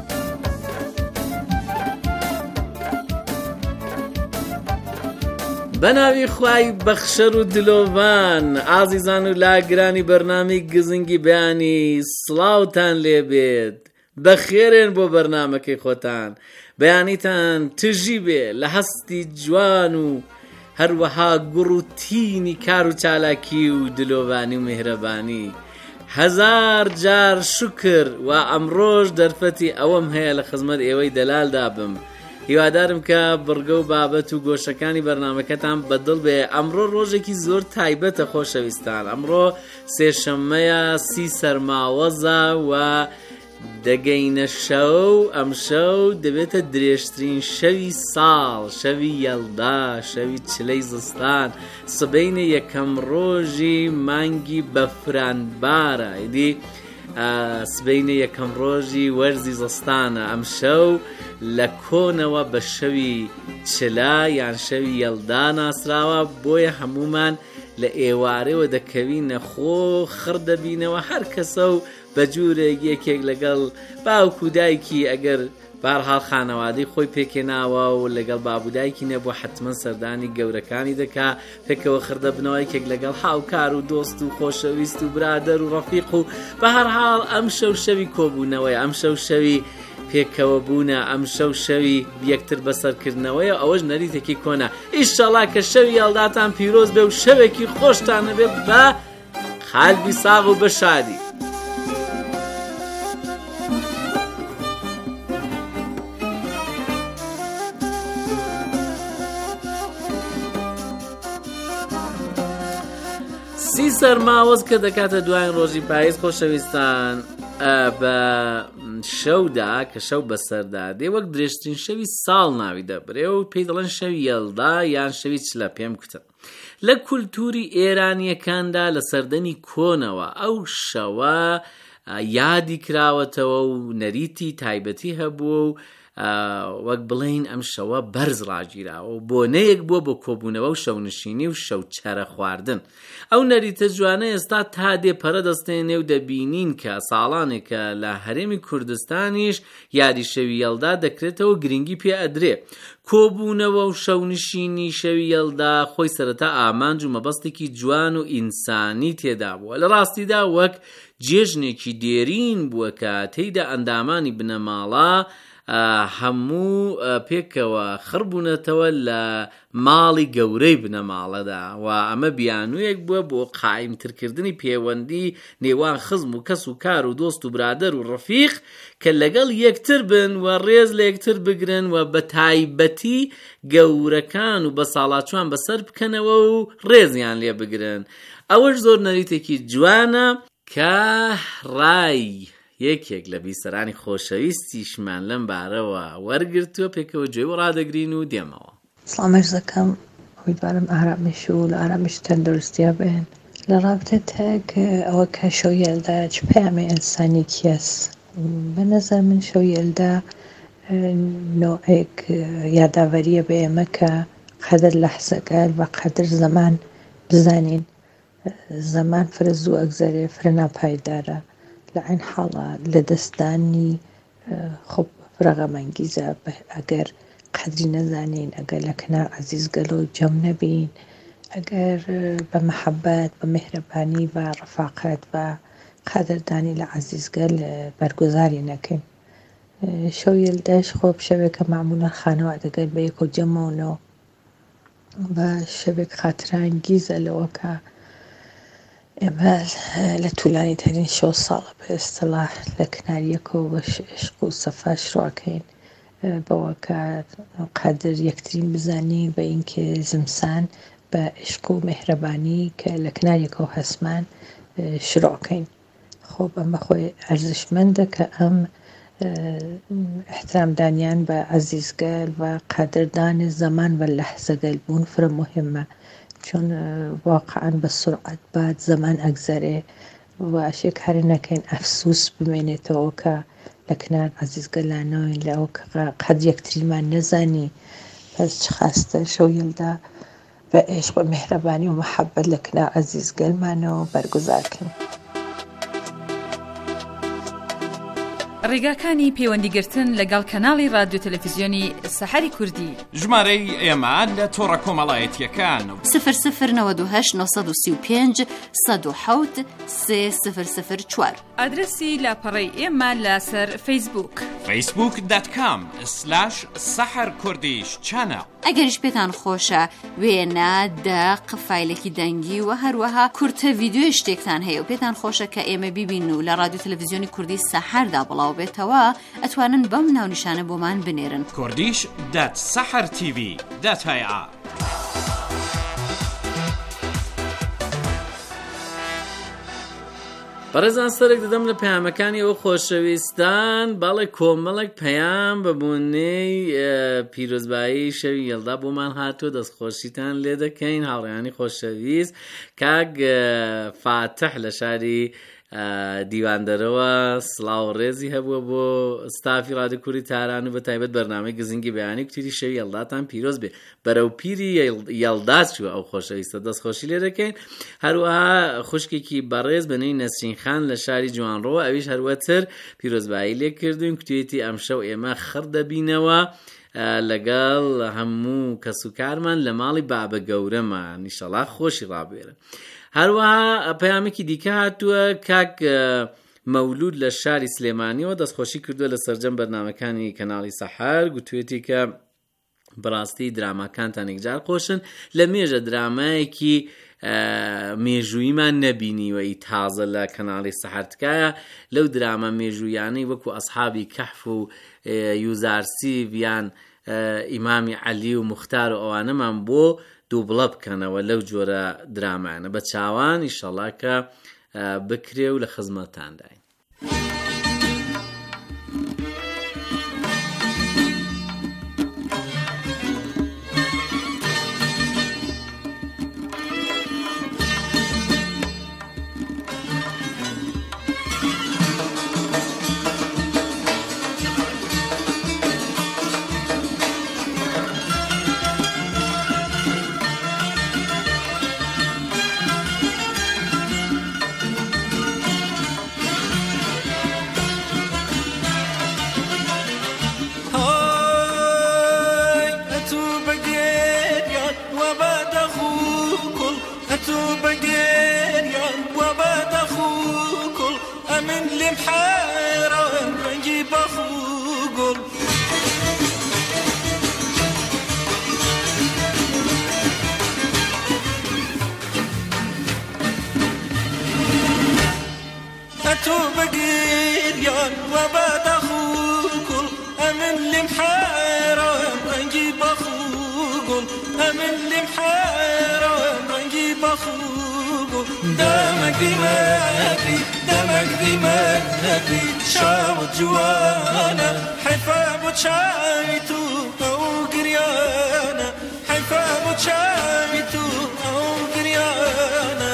بەناوی خوای بەخشەر و دلۆڤان، ئازیزان و لاگرانی بەرنامەی گزنگی بەیانی، سڵاوتان لێبێت، بەخێرێن بۆ بەرنامەکەی خۆتان، بەیانیتان تژی بێ لە هەستی جوان و هەروەها گوڕ و تینی کار و چالاکی و دلۆڤانی و میهرەبانی. هەزار جار شکر و ئەمڕۆژ دەرفەتی ئەوەم هەیە لە خزمەت ئێوەی دەلالدا بم. هیوادارم کە بڕگە و بابەت و گۆشەکانی بەرنامەکەتان بەدڵ بێ. ئەمڕۆ ڕۆژێکی زۆر تایبەتە خۆشەویستان. ئەمڕۆ سێشەممەیە، 30 سەرماوەزە و دەگەینە شەو. ئەم شەو دەبێتە درێژترین شەوی ساڵ، شەوی یەڵدا، شەوی چلەی زستان، سبەینە یەکەم ڕۆژی مانگی بەفرانبارە، ئیدی سبەینە یەکەم ڕۆژی وەرزی زستانە. ئەم شەو لە کۆنەوە بە شەوی چلا یان شەوی یەڵدا ناسراوە، بۆیە هەمومان لە ئێوارەوە دەکەوینە خۆ خڕ دەبینەوە، هەر کەسە و بە جوورێک یەکێک لەگەڵ باوکو دایکی، ئەگەر بارحاڵ خانەوادەی خۆی پێکێناوە و لەگەڵ بابودایکی نەبووە حتمما سەردانی گەورەکانی دەکا، پێکەوە خردەبنەوە یەکێک لەگەڵ هاوکار و دۆست و خۆشەویست و برادەر و ڕەفیق و بە هەر حاڵ ئەم شەو شەوی کۆبوونەوەی، ئەم شەو شەوی پێکەوە بوونە، ئەم شەو شەوی یەکتر بەسەرکردنەوەیە. ئەوەش نەریتێکی کۆنا. ئیشەڵا کە شەوی یەڵداتان پیرۆز بێ و شەوێکی خۆشتانە بێت بە قەلبی ساغ و بە شادی. سی سەرماوەز کە دەکاتە دوایین ڕۆژی پاییز خۆشەویستان، بە شەودا کە شەو بەسەردا دێ وەک درێژترین شەوی ساڵ ناوی دەبرێ و پێی دەڵێن شەوی یەڵدا یان شەوی چلە. پێم کوتە لە کولتوری ئێرانیەکاندا لە سەردەمی کۆنەوە ئەو شەوە یادی کراوەتەوە و نەریتی تایبەتی هەبووە و وەک بڵێن ئەم شەوە بەرز ڕاگیراوە و بۆنەیەک بووە بۆ کۆبوونەوە و شەونشینی و شەو چەرە خواردن. ئەو نەریتە جوانە ئێستا تا دێپەرە دەستێنێ و دەبینین کە ساڵانێکە لە هەرێمی کوردستانیش یادی شەوی یەڵدا دەکرێتەوە، گرنگی پێ ئەدرێ. کۆبوونەوە و شەونشینی شەوی یەڵدا خۆی سەرەتا ئامانج و مەبەستێکی جوان و ئینسانی تێدا بووە. لە ڕاستیدا وەک جێژنێکی دێرین بووە کە تێیدا ئەندامانی بنەماڵە هەموو پێکەوە خڕبوونەتەوە لە ماڵی گەورەی بنەماڵەدا و ئەمە بیانوویەک بووە بۆ قایمترکردنی پەیوەندی نێوان خزم و کەس و کار و دۆست و برادەر و ڕەفیق کە لەگەڵ یەکتر بن و ڕێز لە یەکتر بگرن و بە تایبەتی گەورەکان و بە ساڵاچوان بەسەر بکەنەوە و ڕێزیان لێ بگرن. ئەوەش زۆر نەریتێکی جوانە کە ڕای یەکێک لە بیسەرانی خۆشەویستیشمان لەم بارەوە وەرگرتووە، پێکەوە گوێ ڕادەگرین و دێمەوە. سڵام عەرز دەکەم، ئومیدوارم ئارامش و لە ئارامش تەندروستیا بێن. لە ڕابردەتەک ئەوە کە شەوی یەڵدا چ پەیامی ئینسانێکی هەست. بە نەزەر من شەوی یەڵدا نۆعێک یاداوەریە بە ئێمە کە قەدر لەحزەکەر بە قەدر زەمان بزانین. زەمان فرە زوو ئەگزەرێ، فرە ناپایدارە، لە عین حاڵە لە دەستانی خۆب ڕەغەمەنگیزە ئەگەر قەدری نەزانین، ئەگەر لە کەنار عەزیزگەلۆ جەم نەبین، ئەگەر بە مەحەبەت بە میهرەبانی و ڕەفاقەت و قەدردانی لە عەزیزگەل بەرگوزاری نەکەین. شەوی یەڵداش خۆ شەوێکە معموڵەن خانەوادەگەر بە یەکۆ جەمەونەوە بە شەوێک خاترانگیزە لەوە کە ئێمە لە توولانی تەرین شەو ساڵە بە ئێستەلاح لە کناریەکەوە بە عشق و سەفا شڕواکەین بەوە کە قەدر یەکترین بزانین بە ئینکە زمسان بە عشق و میهرەبانی کە لە کناریەکەوە هەسمان شروعکەین. خۆ ئەمە خۆی ئەرزشمەندە کە ئەم احترامدانیان بە عەزیزگەل و قەدردانی زەمان و لەحزەگەل بوون فرە مهمە، چون واقعا بە سرعەت بعد زەمان ئەگزەرێ و ئەشێ کاری نەکەین ئەفسوس بمێنێتەوە کە لە کنار عەزیزگەلانەوەین لە ئەو قەد یەکتریمان نەزانی. پس چ خاستە شەویلدا بە عشق و میهرەبانی و محەبەت لە کنار عەزیزگەلمانەوە بەرگوزارکەین. ڕێگاکانی پەیوەندیگرتن لەگەڵ کەناڵی رادیۆ تەلەڤیزیۆنی سەحەری کوردی. ژمارەی ئێمە لە تۆڕە کۆمەڵایەتیەکان 0098 935 107 3004. ئادرسی لاپەڕەی ئێمە لەسەر فەیسبووک facebook.com/saharkurdish ئەگەریش پێتان خۆشە وێنە دەق فایلێکی دەنگی و هەروەها کورتە ڤیدیۆ شتێکتان هەیە و پێتان خۆشە کە ئێمە بیبین و لە رادیۆ تەلەڤیزیۆنی کوردی سەحەردا بڵاو بێتەوە، ئەتوانن بەم ناونیشانە بۆمان بنێرن: kurdish.sahartv.ir. بەڕێزان سەرێک دەدەم لە پەیامەکانی ئەو خۆشەویستان باڵێ کۆمەڵێک پەیام بە بوونەی پیرۆزبایی شەوی یەڵدا بۆمان هاتووە، دەستخۆشیتان لێ دەکەین. هاوڕێیانی خۆشەویست کاک فاتح لە شاری دیواندەرەوە سڵاو ڕێزی هەبووە بۆ ستافی رادیۆ کوردی تاران و بە تایبەت بەرنامەی گزنگی بەیانی کوتیری شەوی یەڵداتان پیرۆز بێ. بەرەو پیری یەڵدا چووە ئەو خۆشەویستە، دەستخۆشی لێ دەکەین. هەروەها خوشکێکی بەڕێز بەنەی نەسرین خان لە شاری جوانڕۆ، ئەویش هەروەتر پیرۆزبایی لێ کردوین، کوتێتی ئەمشەو ئێمە خڕ دەبینەوە لەگەڵ هەموو کەسوکارمان لە ماڵی بابە گەورەمان، ئینشەڵا خۆشی ڕابێرن. هەروەها پەیامێکی دیکە هاتووە کاک مەولود لە شاری سلێمانیەوە، دەستخۆشی کردووە لە سەرجەم بەرنامەکانی کەناڵی سەحەر، گوتوێتی کە بەڕاستی دراماکانتان یەکجار خۆشن، لە مێژە درامایەکی مێژوویمان نەبینیوەی تازە لە کەناڵی سەحەر تکایە لەو دراما مێژوویانەی وەکو ئەسحابی کەحف و یوزارسیڤ یان ئیمامی عەلی و موختار و ئەوانەمان بۆ دووبڵە بکەنەوە لەو جۆرە درامانە بە چاوان، ئیشەڵا کە بکرێ و لە خزمەتانداین. دمك دماغي شاوت جوانا حفاب وشايتو أو قريانا حفاب وشايتو أو قريانا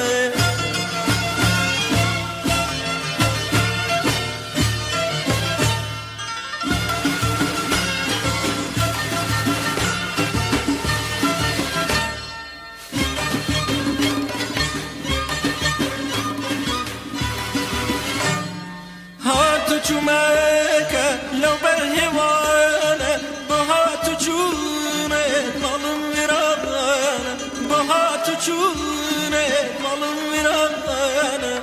چومکه لو برهوانه بهاتو چونه مالم ویرانه بهاتو چونه مالم ویرانه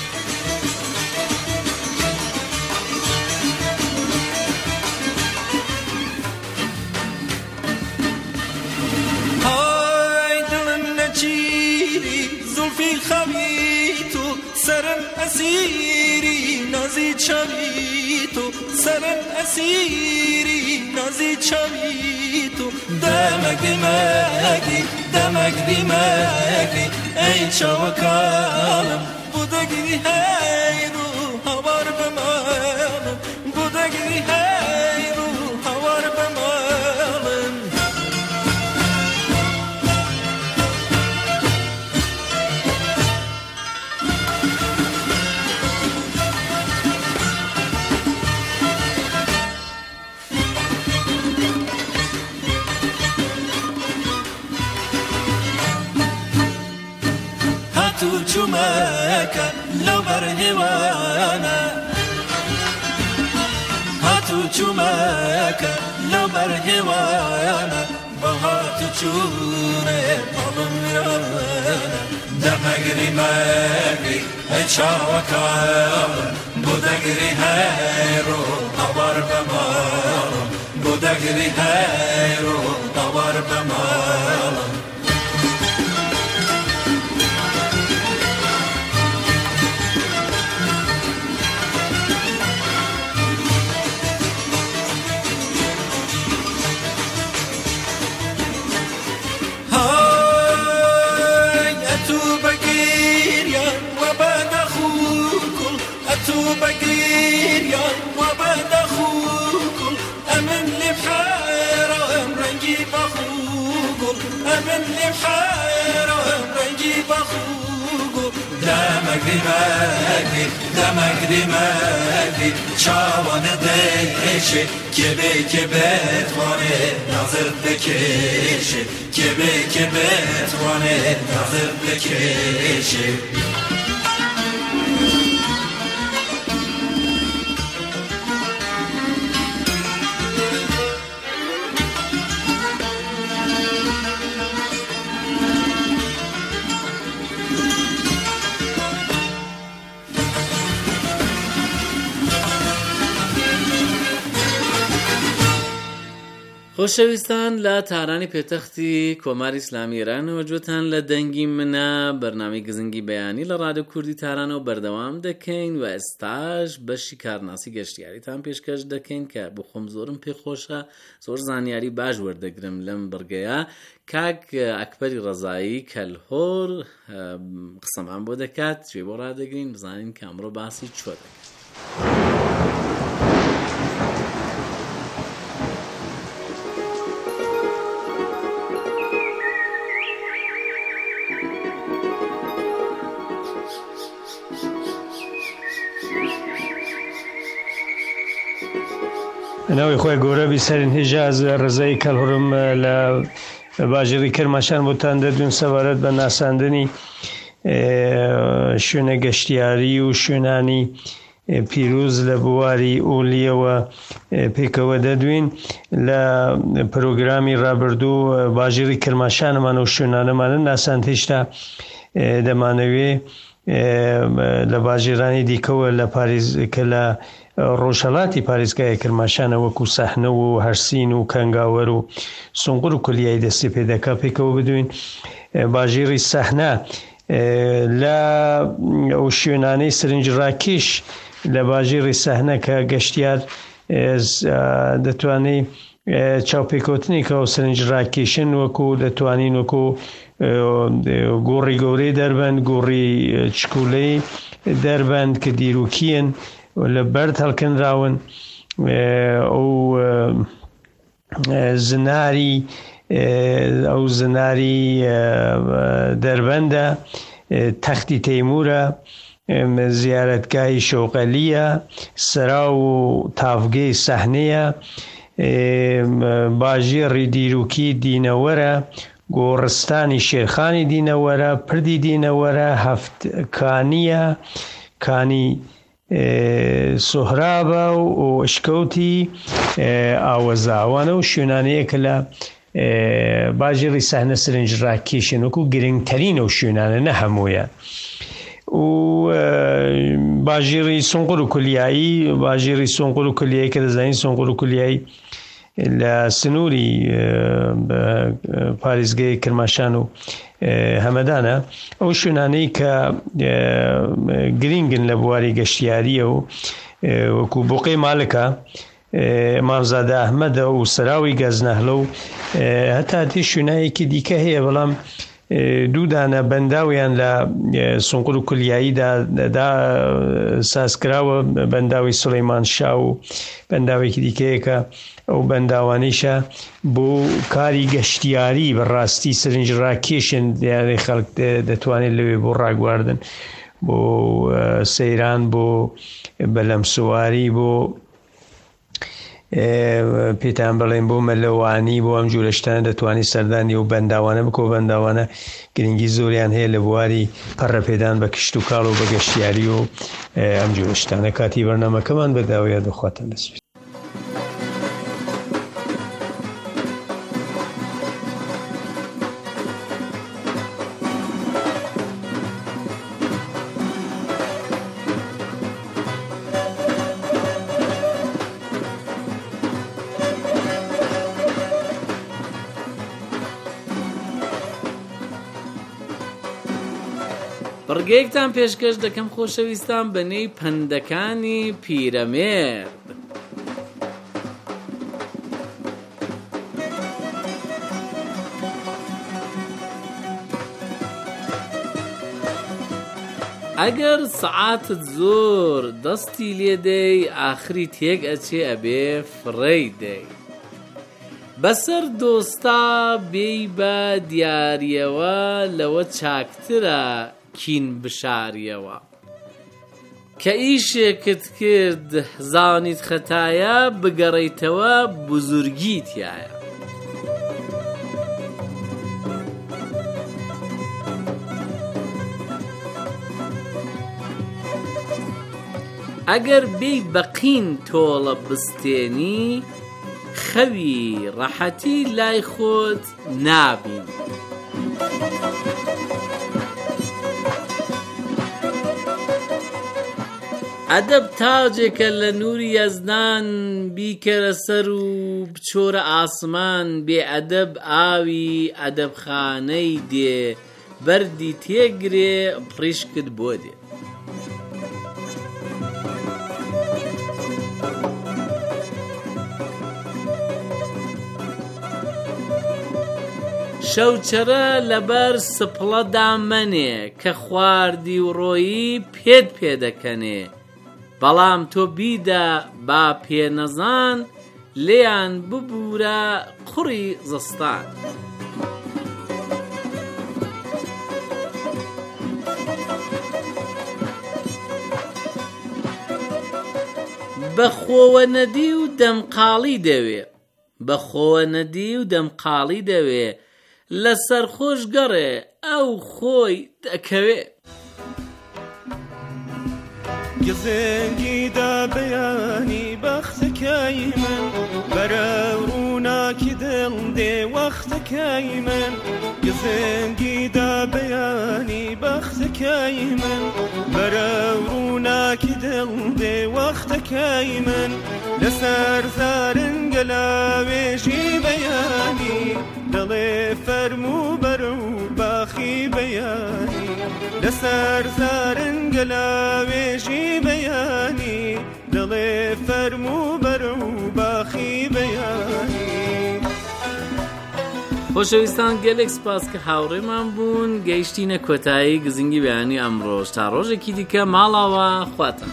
های دلم نچیری زلفی خمیتو سرم اسیری نازی چاوی تو سرم اسیری نازی چاوی تو دمک دیمگی ای چاوکالم بودگی هی رو هوار بمالم بودگی هی رو هوار بمالم هاتو چومکه لو برهوانا هاتو چومکه لو برهوانا بهاتو چونه بالم میرانا دمگری مگری چاوکالم بودگری هی رو هوار بمالم بودگری هی رو هوار بمالم بقير وبعد أخوكم أمن لي بحيرة رنجي بأخوكم أمن لي بحيرة رنجي بأخوكم دمك دماغي شاوان ديشي كبي تواني نظر بكيشي كبي تواني نظر بكيشي خۆشەویستان لە تارانی پێتەختی کۆماری ئیسلامی ئێرانەوە جوتان لە دەنگی منە بەرنامەی گزنگی بەیانی لە ڕادیۆ کوردی تارانەوە بەردەوام دەکەین و ئێستاش بەشی کارناسی گەشتیاریتان پێشکەش دەکەین کە بۆ خۆم زۆرم پێخۆشە زۆر زانیاری باش وەردەگرم لەم بڕگەیە کاک ئەکبەری ڕەزایی کەلهۆر قسەمان بۆ دەکات توێ بۆ ڕادەگرین بزانین کە ئەمڕۆ باسی چۆ دەکات. ناوی خۆی گەورە بیسەرین هێژاز ڕزایی کەلهۆرم لە باژێڕی کرماشان بۆتان دەدوین سەبارەت بە ناساندنی شوێنە گەشتیاری و شوێنانی پیرۆز لە بواری ئۆلیەوە پێکەوە دەدوین لە پرۆگرامی ڕابردوو باژێڕی کرماشانمان و شوێنانەمانە ناساند هێشتا دەمانەوێ لە باژێرانی دیکەوە لە پاریز کە لە ڕۆژهەڵاتی پارێزگای کرماشانە وەکو سەحنە و هەرسین و کەنگاوەر و سونقور و کولیای دەستی پێدەکا پێکەوە بدوین. باژێڕی سەحنە لە ئەو شوێنانەی سرنجڕاکێش لە باژێڕی سەحنە کە گەشتیار دەتوانێت چاوپێکەوتنی کە ئەو سرنجڕاکێشن وەکو دەتوانین وەکو گۆڕی گەورەی دەربەن گۆڕی چکولەی دەربەن کە دیروکیەن لە بەرد هەڵکەنراون ئەو زناری دەربەندە تەختی تەیمورە زیارەتگای شەوقەلیە سەرا و تافگەی سەحنەیە باژێڕی دیروکی دینەوەرە گۆڕستانی شێرخانی دینەوەرە پردی دینەوەرە هەفتکانیە کانی سۆهرابە و ئشکەوتی ئاوەزاوانە و شوێنانەیەکە لە باژێڕی سەحنە سرنجڕاکێشن وەکو گرنگترینە و شوێنانە نە هەموویە. و باژێڕی سونقور و کولیایی باژێڕی سونقور و کولیایی کە دەزانین سونقور و کولیایی لە سنووری پارێزگای کرماشان و هەمەدانە ئەو شوێنانەی کە گرنگن لە بواری گەشتیاریە و وەکو بۆقەی مالکە مامزادە ئەحمەدە و سەراوی گەزنەهڵە و هەتا تی شوێنایەکی دیکە هەیە بەڵام دوودانە بەنداویان لە سونقور و کولیاییدا سازکراوە بەنداوی سولەیمان شا و بەنداوێکی دیکەیە کە ئەو بەنداوانیشە بۆ کاری گەشتیاری بەڕاستی سرنج ڕاکێشن دیارەی خەڵک دەتوانێت لەوێ بۆ ڕاگواردن بۆ سەیران بۆ بەلەمسواری بۆ پێتان بڵێن بۆ مەلەوانی بۆ ئەم جوورە شتانە دەتوانانی سەردانی و بەنداوانە بکۆ بەنداوانە گرنگی زۆریان هەیە لە بواری پەڕەپێدان بە کشت و کاڵ و بە گەشتیاری و ئەم جوورە شتانە کاتی بەرنامەکەمان بەداوایە دەخواتن دەسوێت. بڕگەیەکتان پێشکەش دەکەم خۆشەویستان بەنێی پەندەکانی پیرەمێرد. ئەگەر سەعاتت زۆر دەستی لێدەی ئاخری تێک ئەچێ ئەبێ فڕەی دەی بەسەر دۆستا بێی بە دیاریەوە لەوە چاکترە کین بشاریەوە کە ئیشێکت کرد زانیت خەتایە بگەڕیتەوە بزورگیتیایە. ئەگەر بێی بەقین تۆڵە بستێنی خەوی ڕەحەتی لای خۆت نابین. ئەدەب تاجێکە لە نووری یەزدان بیکەرە سەر و بچۆرە ئاسمان بێ ئەدەب ئاوی ئەدەبخانەی دێ بەردی تێگرێ پڕیشکت بۆ دێ. شەوچەرە لەبەر سپڵە دامەنێ کە خواردی و ڕۆیی پێت پێدەکەنێ بەڵام تۆ بیدە با پێنەزان لێیان ببورە قوڕی زستان. بەخۆوە نەدی و دەمقاڵی دەوێ بەخۆوە نەدی و دەمقاڵی دەوێ لەسەر خۆش گەڕێ ئەو خۆی دەکەوێ. گزنگیدا بەیانی بەختەکەی من بەرە ڕووناکی دڵ دێ وەختەکەی من گزنگیدا بەیانی بەختەکەی من بەرە ڕووناکی دڵ دێ وەختەکەی من لەسەر زارنگە لاوێژی بەیانی دڵێ فەرموو بەرە و باخی بەیانی لەسەر زارنگە لاوێژی بەیانی دڵێ فەرموو بەرە و باخی بەیانی. خۆشەویستان گەلێک سپاس کە هاوڕێمان بوون گەیشتینە کۆتایی گزنگی بەیانی ئەمڕۆژ تا ڕۆژێکی دیکە ماڵاوە خواتن.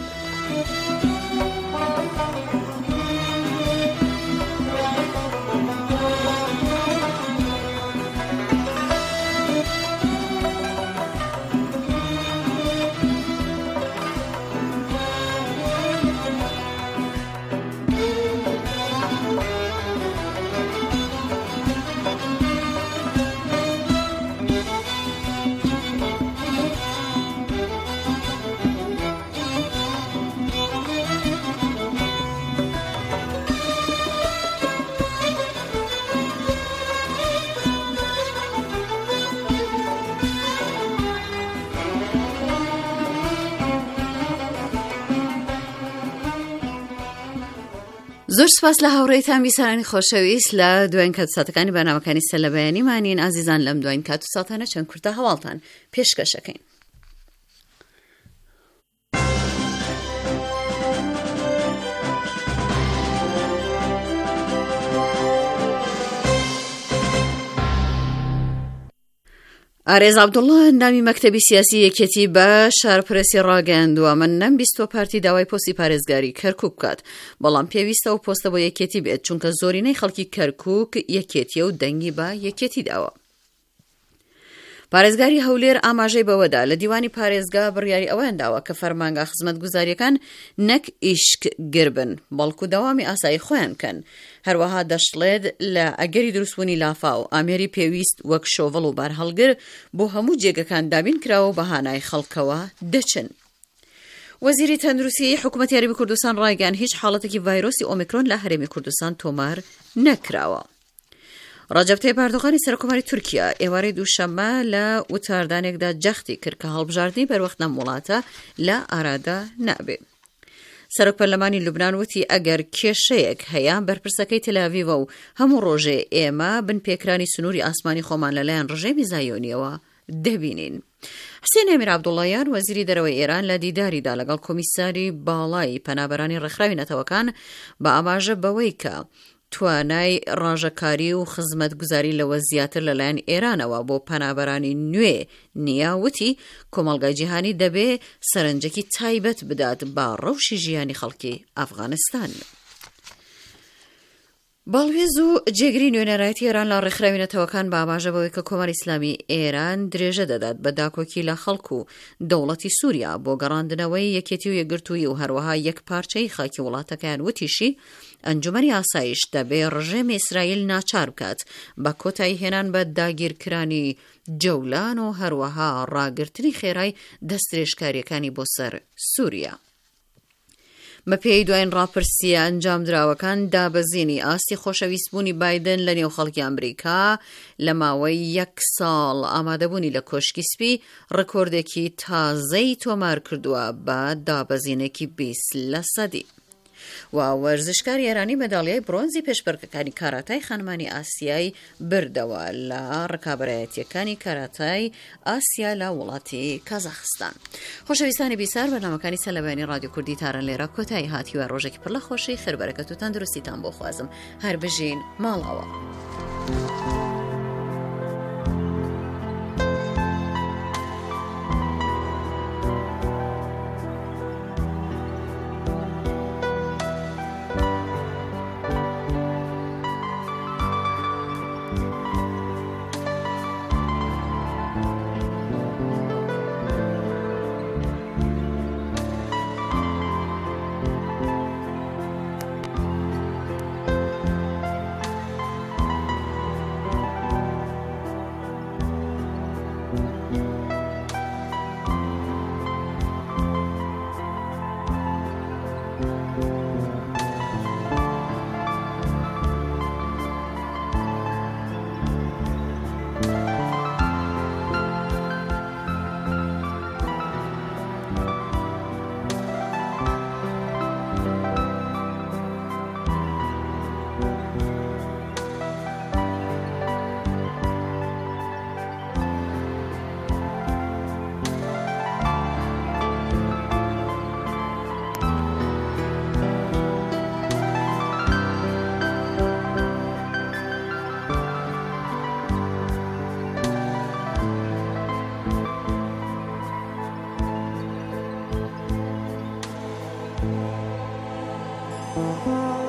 زۆر سپاس لە هاوڕێیتان بیسەرانی خۆشەویست لە دوایین کات و ساتەکانی بەرنامەکانی سەر لە بەیانیمانین. ئازیزان لەم دوایین کات و ساتانە چەند کورتە هەواڵتان پێشکەشەکەین. ئارێز عەبدوڵڵا نامی مەکتەبی سیاسی یەکێتی بە شارپرسی ڕاگەیاندووە منەم 20 پارتی داوای پۆستی پارێزگاری کەرکووک بکات، بەڵام پێویستە و پۆستە بۆ یەکێتی بێت چونکە زۆرینەی خەڵکی کەرکووک یەکێتیە و دەنگی بە یەکێتی داوە. پارێزگاری هەولێر ئاماژەی بەوەدا لە دیوانی پارێزگا بڕیاری ئەوەیان داوە کە فەرمانگا خزمەتگوزاریەکان نەک ئیشکگر بن بەڵکو دەوامی ئاسایی خۆیان بکەن. هەروەها دەشڵێت لە ئەگەری دروستبوونی لافا و ئامێری پێویست وەک شۆڤڵ و بار هەڵگر بۆ هەموو جێگەکان دابین کراوە بە هانای خەڵکەوە دەچن. وەزیری تەندروستی حکوومەتی یاریبی کوردستان ڕایگەیاند هیچ حاڵەتێکی ڤایرۆسی ئۆمیکرۆن لە هەرێمی کوردستان تۆمار نەکراوە. ڕەجەب تەیب ئەردۆغانی سەرۆکۆماری تورکیا ئێوارەی دووشەممە لە وتاردانێکدا جەختی کرد کە هەڵبژاردنی بەروەخت لەم وڵاتە لە ئارادا نابێ. سەرۆک پەرلەمانی لوبنان وتی ئەگەر کێشەیەک هەیە بەرپرسەکەی تەلەڤیڤە و هەموو ڕۆژێ ئێمە بنپێکرانی سنووری ئاسمانی خۆمان لەلایەن ڕژێمی زایۆنیەوە دەبینین. حسێن ئەمیر عەبدوڵڵایان وەزیری دەرەوەی ئێران لە دیداریدا لەگەڵ کۆمیساری باڵای پەنابەرانی ڕێکخراوی نەتەوەکان بە ئاماژە بەوەی کە توانای ڕاژەکاری و خزمەتگوزاری لەوە زیاتر لەلایەن ئێرانەوە بۆ پەنابەرانی نوێ نییە، وتی کۆمەڵگای جیهانی دەبێ سەرنجێکی تایبەت بدات بە ڕەوشی ژیانی خەڵکی ئەفغانستان. باڵوێز و جێگری نوێنەرایەتی ئێران لە ڕێکخراوی نەتەوەکان بە ئاماژە بەوەی کە کۆمەڵی ئیسلامی ئێران درێژە دەدات بە داکۆکی لە خەڵکو و دەوڵەتی سووریا بۆ گەڕاندنەوەی یەکێتی و یەکگرتووی و هەروەها یەک پارچەی خاکی وڵاتەکەیان وتیشی ئەنجومەنی ئاسایش دەبێ ڕژێمی ئیسرائیل ناچار بکات بە کۆتایی هێنان بە داگیرکرانی جەولان و هەروەها ڕاگرتنی خێرای دەستدرێژکاریەکانی بۆ سەر سووریا. مەپێی دوایین ڕاپرسیە ئەنجام دراوەکان دابەزینی ئاستی خۆشەویستبوونی بایدن لە نێو خەڵکی ئەمریکا لە ماوەی 1 ساڵ ئامادەبوونی لە کۆشکی سپی ڕکۆردێکی تازەی تۆمار کردووە بە دابەزینێکی 20%. و وەرزشکاری ئێرانی مەداڵیای برۆنزی پێشبڕکەکانی کاراتای خانمانی ئاسیایی بردەوە لە ڕکابەرایەتیەکانی کاراتای ئاسیا لە وڵاتی کازاخستان. خۆشەویستانی بیسار بەرنامەکانی سەر لە بەیانی رادیۆ کوردی تارن لێرە کۆتایی هاتیوە ڕۆژێکی پڕ لە خۆشی خێربەرەکەت و تەندروستیتان بۆ خوازم هەر بژین ماڵەوە. Thank you.